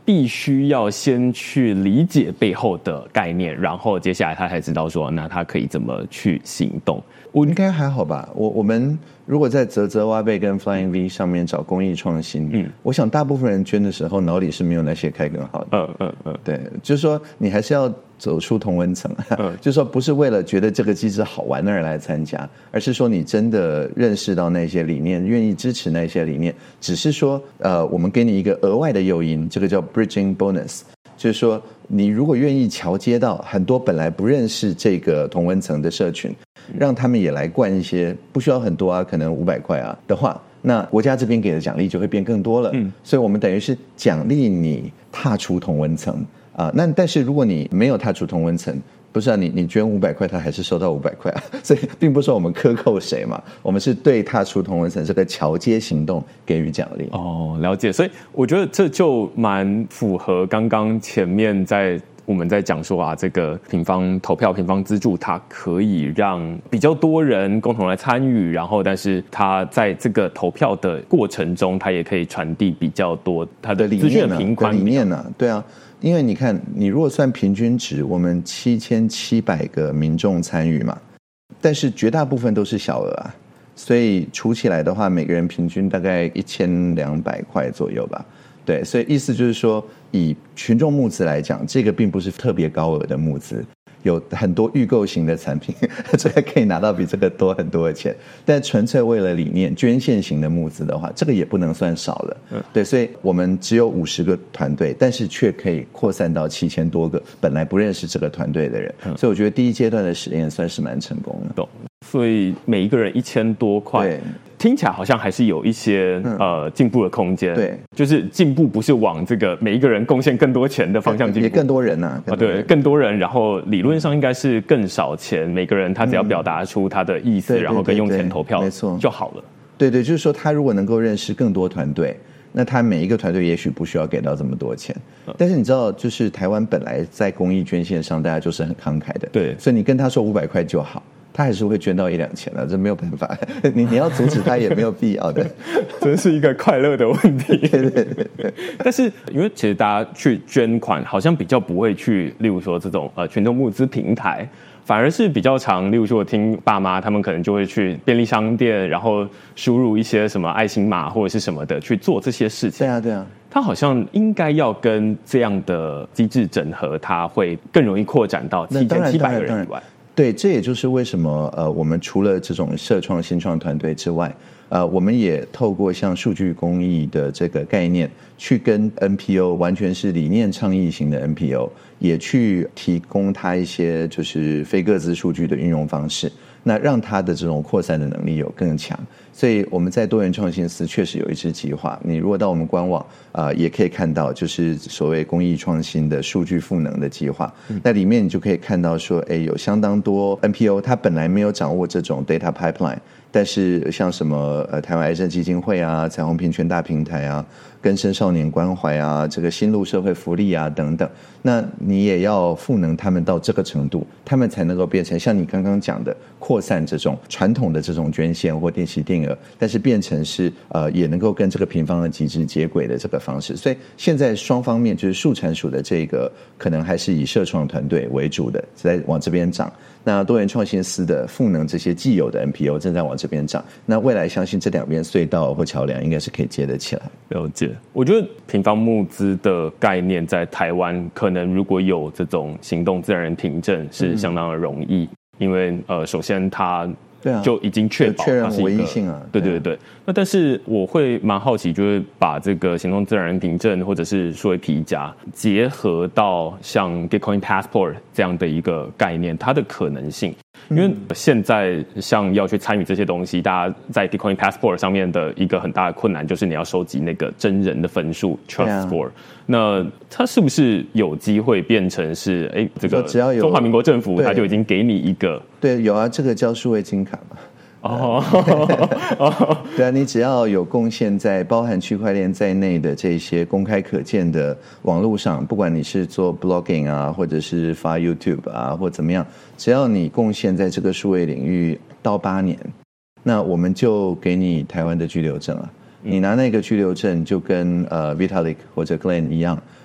必须要先去理解背后的概念，然后接下来他才知道说，那他可以怎么去行动。 我应该还好吧。我我们如果在泽泽挖贝跟 Flying V 上面找公益创新，嗯，我想大部分人捐的时候脑里是没有那些开根号的。 嗯嗯嗯， 对，就是说你还是要走出同温层，嗯，就是说不是为了觉得这个机制好玩而来参加，而是说你真的认识到那些理念，愿意支持那些理念。只是说，呃，我们给你一个额外的诱因，这个叫 bridging bonus。就是说，你如果愿意桥接到很多本来不认识这个同温层的社群，让他们也来灌一些，不需要很多啊，可能五百块啊的话，那国家这边给的奖励就会变更多了。嗯，所以我们等于是奖励你踏出同温层啊。那但是如果你没有踏出同温层，不是啊，你你捐五百块，他还是收到五百块啊，所以并不是说我们克扣谁嘛，我们是对踏出同温层这个桥接行动给予奖励。 哦，了解，所以我觉得这就蛮符合刚刚前面在我们在讲说啊，这个平方投票、平方资助，它可以让比较多人共同来参与，然后但是它在这个投票的过程中，它也可以传递比较多它的资讯的频宽理念呢、啊，对啊。因为你看，你如果算平均值，我们七千七百个民众参与嘛，但是绝大部分都是小额啊，所以除起来的话，每个人平均大概一千两百块左右吧。对，所以意思就是说，以群众募资来讲，这个并不是特别高额的募资。有很多预购型的产品，这个可以拿到比这个多很多的钱。但纯粹为了理念捐献型的募资的话，这个也不能算少了。嗯，对，所以我们只有五十个团队，但是却可以扩散到七千多个本来不认识这个团队的人。嗯，所以我觉得第一阶段的实验算是蛮成功的。 懂。所以每一个人一千多块，听起来好像还是有一些、嗯、呃进步的空间。 对， 就是进步不是往这个每一个人贡献更多钱的方向进步， 也更多人呐、啊。 啊，对，更多人，然后理论上应该是更少钱，每个人他只要表达出他的意思，嗯、然后跟用钱投票， 没错就好了。 对对，就是说他如果能够认识更多团队，那他每一个团队也许不需要给到这么多钱。嗯、但是你知道，就是台湾本来在公益捐献上，大家就是很慷慨的， 对， 所以你跟他说五百块就好。他还是会捐到一两千的，这没有办法。你你要阻止他也没有必要的， 真是一个快乐的问题。 对对对对。 但是因为其实大家去捐款，好像比较不会去，例如说这种呃群众募资平台，反而是比较常，例如说我听爸妈他们可能就会去便利商店，然后输入一些什么爱心码或者是什么的去做这些事情。 对啊对啊。 它好像应该要跟这样的机制整合，它会更容易扩展到七千七百个人以外。 对，这也就是为什么呃，我们除了这种社创新创团队之外，呃，我们也透过像数据公益的这个概念，去跟 N P O 完全是理念倡议型的 N P O， 也去提供它一些就是非个资数据的运用方式，那让它的这种扩散的能力有更强。所以我们在多元创新司确实有一支计划，你如果到我们官网啊、呃，也可以看到，就是所谓公益创新的数据赋能的计划。嗯、那里面你就可以看到说，哎，有相当多 N P O， 它本来没有掌握这种 data pipeline， 但是像什么呃台湾癌症基金会啊、彩虹平权大平台啊、更生少年关怀啊、这个新路社会福利啊等等，那你也要赋能他们到这个程度，他们才能够变成像你刚刚讲的扩散这种传统的这种捐献或定期定额，但是变成是呃也能够跟这个平方的机制接轨的这个方式。所以现在双方面就是数产署的这个可能还是以社创团队为主的，在往这边涨。那多元创新司的赋能这些既有的 N P O 正在往这边涨，那未来相信这两边隧道或桥梁应该是可以接得起来。 了解，我觉得平方募资的概念在台湾可能如果有这种行动自然人凭证是相当的容易，嗯、因为呃，首先它对啊， 就已经确保确认唯一性啊。 对对 对, 对。那但是我会蛮好奇，就是把这个行动自然人凭证或者是数位皮夹结合到像 Gitcoin Passport 这样的一个概念，它的可能性。因为现在像要去参与这些东西，大家在 Gitcoin Passport 上面的一个很大的困难就是你要收集那个真人的分数 Trust Score。那它是不是有机会变成是哎，这个只要有中华民国政府它就已经给你一个？ 对，有啊，这个叫数位金卡嘛。 哦， 对啊，你只要有贡献在包含区块链在内的这些公开可见的网络上，不管你是做 blogging 啊，或者是发 YouTube 啊，或怎么样，只要你贡献在这个数位领域到八年，那我们就给你台湾的居留证啊。你拿那个居留证就跟呃 Vitalik 或者 Glenn 一样，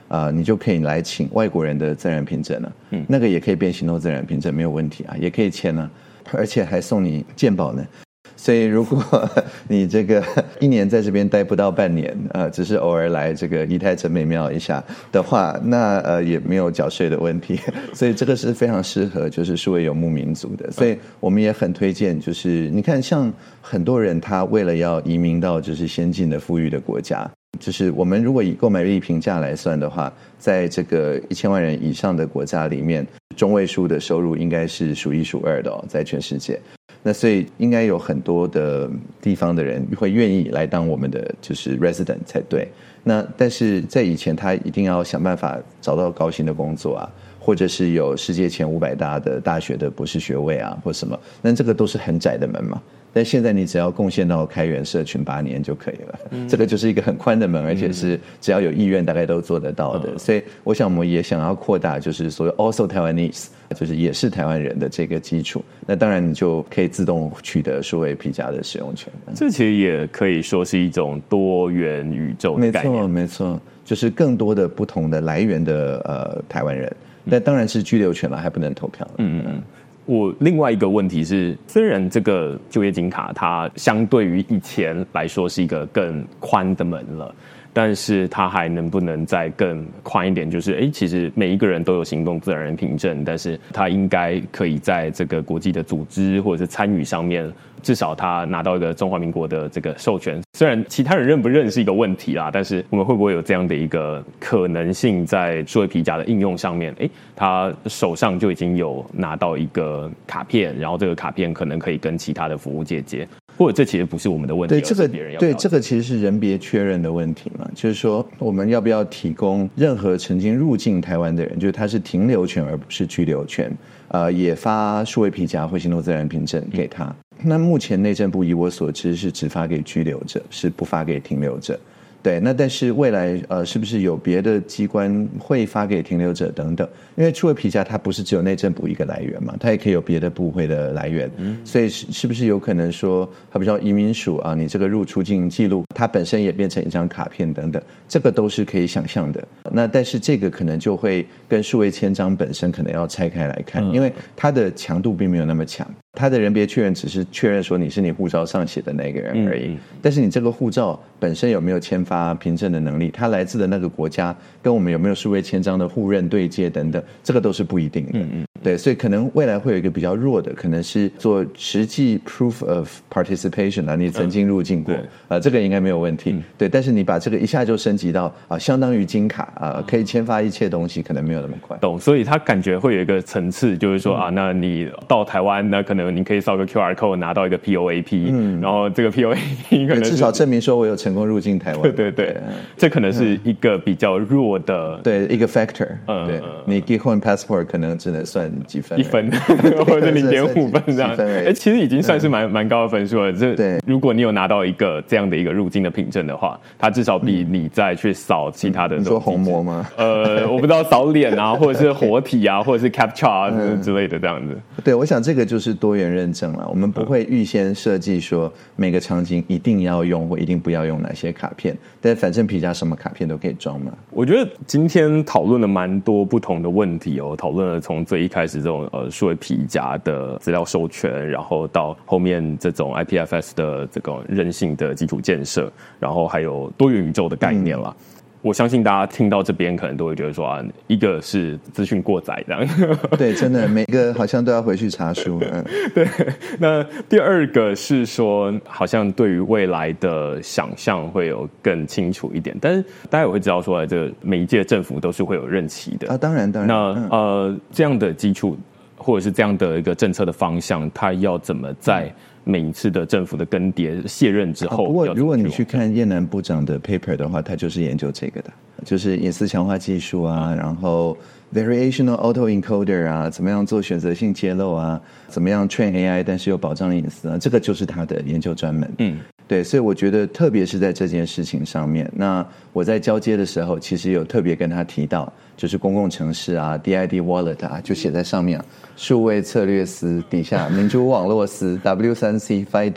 啊、呃，你就可以来请外国人的自然凭证了、啊，嗯，那个也可以变行动自然凭证，没有问题啊，也可以签啊，而且还送你健保呢。所以如果你这个一年在这边待不到半年，呃，只是偶尔来这个仪态真美妙一下的话，那呃也没有缴税的问题。所以这个是非常适合就是数位游牧民族的。所以我们也很推荐，就是你看像很多人他为了要移民到就是先进的富裕的国家，就是我们如果以购买力平价来算的话，在这个一千万人以上的国家里面，中位数的收入应该是数一数二的哦，在全世界。那所以应该有很多的地方的人会愿意来当我们的就是 resident 才对。那但是在以前他一定要想办法找到高薪的工作啊，或者是有世界前五百大的大学的博士学位啊或什么，那这个都是很窄的门嘛。但现在你只要贡献到开源社群八年就可以了、嗯、这个就是一个很宽的门，而且是只要有意愿大概都做得到的、嗯、所以我想我们也想要扩大就是所谓 also Taiwanese， 就是也是台湾人的这个基础，那当然你就可以自动取得数位皮夹的使用权。 这其实也可以说是一种多元宇宙的概念。 没错没错，就是更多的不同的来源的呃台湾人，但当然是居留权了，还不能投票。 嗯嗯。我另外一个问题是，虽然这个就业金卡它相对于以前来说是一个更宽的门了，但是它还能不能再更宽一点？就是哎，其实每一个人都有行动自然人凭证，但是他应该可以在这个国际的组织或者是参与上面，至少他拿到一个中华民国的这个授权。虽然其他人认不认是一个问题啦，但是我们会不会有这样的一个可能性，在数位皮夹的应用上面，哎，他手上就已经有拿到一个卡片，然后这个卡片可能可以跟其他的服务界接。或者这其实不是我们的问题， 对这个别人要对这个其实是人别确认的问题嘛，就是说我们要不要提供任何曾经入境台湾的人，就是他是停留权而不是居留权，呃，也发数位皮夹或行动自然凭证给他。嗯、那目前内政部以我所知是只发给居留者，是不发给停留者。对，那但是未来呃，是不是有别的机关会发给停留者等等？因为数位皮夹它不是只有内政部一个来源嘛，它也可以有别的部会的来源，嗯、所以是是不是有可能说，比如说移民署啊，你这个入出境记录，它本身也变成一张卡片等等，这个都是可以想象的。那但是这个可能就会跟数位签章本身可能要拆开来看，嗯、因为它的强度并没有那么强。他的人别确认只是确认说你是你护照上写的那个人而已，嗯嗯、但是你这个护照本身有没有签发凭证的能力，他来自的那个国家跟我们有没有数位签章的互认对接等等，这个都是不一定的。嗯嗯对，所以可能未来会有一个比较弱的，可能是做实际 proof of participation 啊，你曾经入境过，啊、嗯呃，这个应该没有问题。嗯、对，但是你把这个一下就升级到啊，相当于金卡啊，可以签发一切东西，可能没有那么快。 懂，所以他感觉会有一个层次，就是说、嗯、啊，那你到台湾，那可能你可以扫个 Q R code 拿到一个 P O A P，嗯，然后这个 P O A P 可能至少证明说我有成功入境台湾。 对对对，对这可能是一个比较弱的， 对一个 factor。嗯，对，你结婚 passport 可能只能算几分， 一分或者零点五分这样。哎，其实已经算是蛮蛮、嗯、高的分数了。这对，如果你有拿到一个这样的一个入境的凭证的话，它至少比你再去扫其他的、嗯。 你说虹膜吗？ 呃，我不知道扫脸啊，或者是活体啊，或者是 captcha 啊、嗯、之类的这样子。 对，我想这个就是多元认证了。我们不会预先设计说每个场景一定要用或一定不要用哪些卡片，但反正皮夹什么卡片都可以装嘛。 我觉得今天讨论了蛮多不同的问题哦，讨论了从最一开始这种呃数位皮夹的资料授权，然后到后面这种 I P F S 的这种韧性的基础建设，然后还有多元宇宙的概念啦。嗯我相信大家听到这边可能都会觉得说啊，一个是资讯过载这样， 对，真的每个好像都要回去查书。嗯， 对。那第二个是说，好像对于未来的想象会有更清楚一点，但是大家也会知道说，这个每一届政府都是会有任期的啊，当然当然。 那、嗯、呃，这样的基础或者是这样的一个政策的方向，它要怎么在每一次的政府的更迭卸任之后、啊、 不过如果你去看叶南部长的 paper 的话，他就是研究这个的，就是隐私强化技术啊，然后 variational auto encoder 啊，怎么样做选择性揭露啊，怎么样 train A I 但是又保障隐私啊，这个就是他的研究专门。嗯，对，所以我觉得特别是在这件事情上面，那我在交接的时候其实有特别跟他提到，就是公共程式啊 D I D wallet 啊，就写在上面啊，数位策略司底下民主网络司 W 三 C F I D O，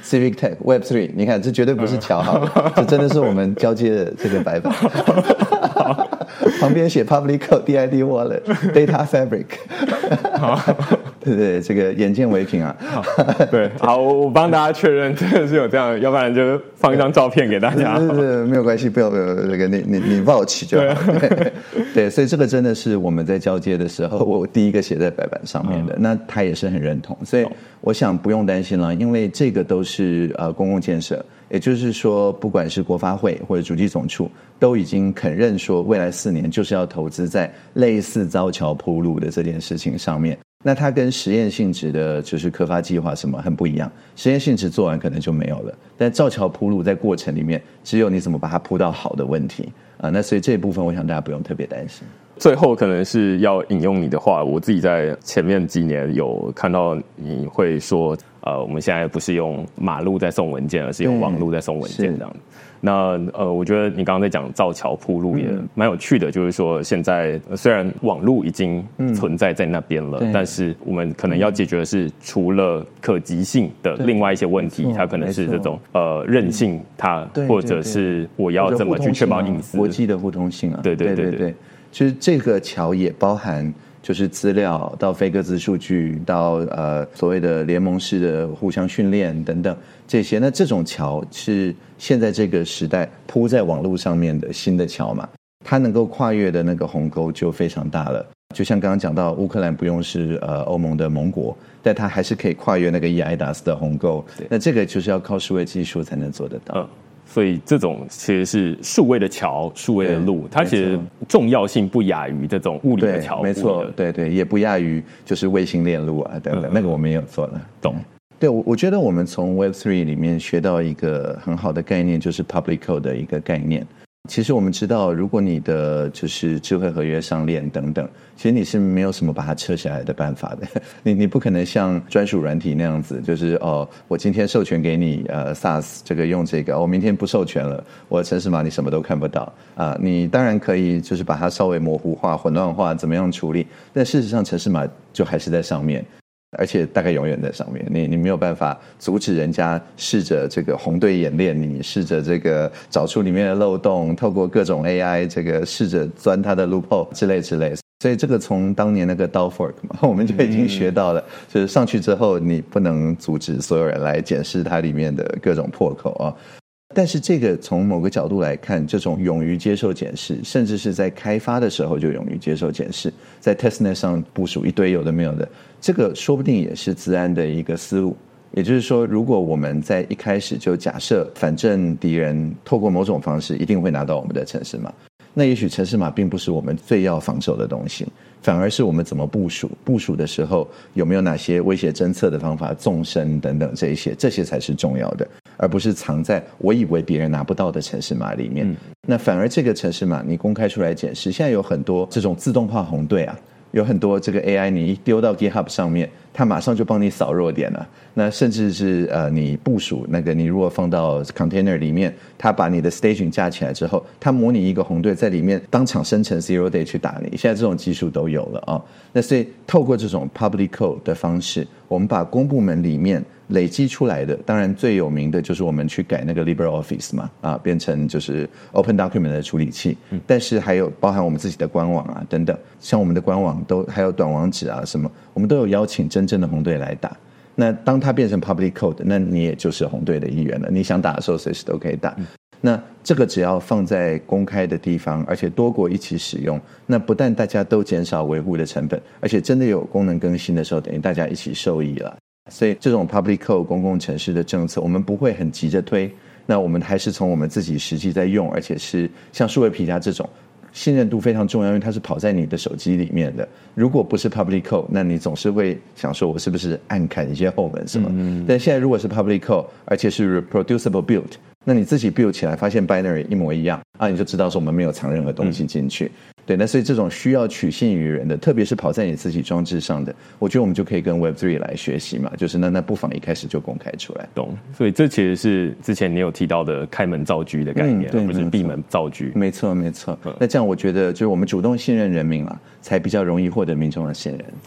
Civic Tech Web 三， 你看这绝对不是巧好的，这真的是我们交接的这个白板。旁边写 Public Code D I D Wallet Data Fabric 对对，这个眼见为凭啊。 对，好，我帮大家确认真的是有这样，要不然就放一张照片给大家。 对对对，没有关系，不要不要，这个你你你 vouch 就好。对, 对，所以这个真的是我们在交接的时候，我第一个写在白板上面的，嗯、那他也是很认同，所以我想不用担心了，因为这个都是呃公共建设。也就是说，不管是国发会或者主计总处，都已经肯认说，未来四年就是要投资在类似造桥铺路的这件事情上面。那它跟实验性质的，就是科发计划什么很不一样。实验性质做完可能就没有了，但造桥铺路在过程里面，只有你怎么把它铺到好的问题啊。那所以这一部分，我想大家不用特别担心。 最后可能是要引用你的话，我自己在前面几年有看到你会说，呃，我们现在不是用马路在送文件，而是用网路在送文件这样。那呃，我觉得你刚刚在讲造桥铺路也蛮有趣的，嗯、就是说现在虽然网路已经存在在那边了，嗯、但是我们可能要解决的是除了可及性的另外一些问题，它可能是这种呃韧性它，它或者是我要怎么去确保隐私， 国际的互通性啊， 对对对 对, 对, 对, 对。其实这个桥也包含，就是资料到非个资数据到呃所谓的联盟式的互相训练等等这些。那这种桥是现在这个时代铺在网络上面的新的桥嘛，它能够跨越的那个鸿沟就非常大了。就像刚刚讲到，乌克兰不用是呃欧盟的盟国，但它还是可以跨越那个 E I D A S 的鸿沟。那这个就是要靠数位技术才能做得到。 嗯，所以这种其实是数位的桥、数位的路，它其实重要性不亚于这种物理的桥。 没错，对对，也不亚于就是卫星链路啊等等，嗯、那个我们也有做了。 懂？ 对，我我觉得我们从 Web 三 里面学到一个很好的概念，就是 Public Code 的一个概念。其实我们知道，如果你的就是智慧合约上链等等，其实你是没有什么把它撤下来的办法的。你你不可能像专属软体那样子，就是哦，我今天授权给你呃 SaaS 这个用这个，我明天不授权了，我的程式码你什么都看不到啊、呃。你当然可以就是把它稍微模糊化、混乱化，怎么样处理？但事实上，程式码就还是在上面。而且大概永远在上面，你你没有办法阻止人家试着这个红队演练，你试着这个找出里面的漏洞，透过各种 A I 这个试着钻它的 loophole 之类之类。所以这个从当年那个 D A O fork 嘛，我们就已经学到了，嗯、就是上去之后你不能阻止所有人来检视它里面的各种破口啊。但是这个从某个角度来看，这种勇于接受检视，甚至是在开发的时候就勇于接受检视，在 testnet 上部署一堆有的没有的，这个说不定也是资安的一个思路。也就是说，如果我们在一开始就假设，反正敌人透过某种方式一定会拿到我们的程式码，那也许程式码并不是我们最要防守的东西，反而是我们怎么部署，部署的时候有没有哪些威胁侦测的方法、纵深等等这一些，这些才是重要的，而不是藏在我以为别人拿不到的程式码里面。嗯、那反而这个程式码你公开出来检视，现在有很多这种自动化红队啊，有很多这个 A I 你一丢到 GitHub 上面，它马上就帮你扫弱点了。那甚至是呃，你部署那个，你如果放到 container 里面，它把你的 staging 架起来之后，它模拟一个红队在里面当场生成 zero day 去打你。现在这种技术都有了啊。那所以透过这种 public code 的方式，我们把公部门里面累积出来的，当然最有名的就是我们去改那个 LibreOffice 嘛，啊，变成就是 Open Document 的处理器。嗯、但是还有包含我们自己的官网啊等等，像我们的官网都还有短网址啊什么，我们都有邀请真正的红队来打。那当它变成 public code， 那你也就是红队的一员了。你想打的时候随时都可以打。嗯、那这个只要放在公开的地方，而且多国一起使用，那不但大家都减少维护的成本，而且真的有功能更新的时候，等于大家一起受益了。所以这种 public code 公共程式的政策，我们不会很急着推。那我们还是从我们自己实际在用，而且是像数位皮夹这种。信任度非常重要，因为它是跑在你的手机里面的。如果不是 public code， 那你总是会想说我是不是暗砍一些后门什么。嗯、但现在如果是 public code， 而且是 reproducible build， 那你自己 build 起来发现 binary 一模一样啊，你就知道说我们没有藏任何东西进去。嗯、对，那所以这种需要取信于人的，特别是跑在你自己装置上的，我觉得我们就可以跟 Web 三 来学习嘛，就是那那不妨一开始就公开出来。 懂，所以这其实是之前你有提到的开门造车的概念，嗯、而不是闭门造车。 没错，没错。嗯、那这样我觉得就是我们主动信任人民了，才比较容易获得民众的信任。 今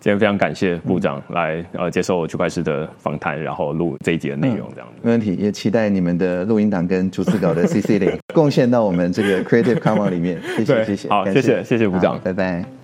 今天非常感谢部长来呃接受区块市的访谈，然后录这一集的内容，这样子、 嗯、没问题，也期待你们的录音档跟逐字稿的 C C 零贡献到我们这个 Creative Commons 里面。谢谢谢谢， 好，谢谢谢谢部长， 拜拜。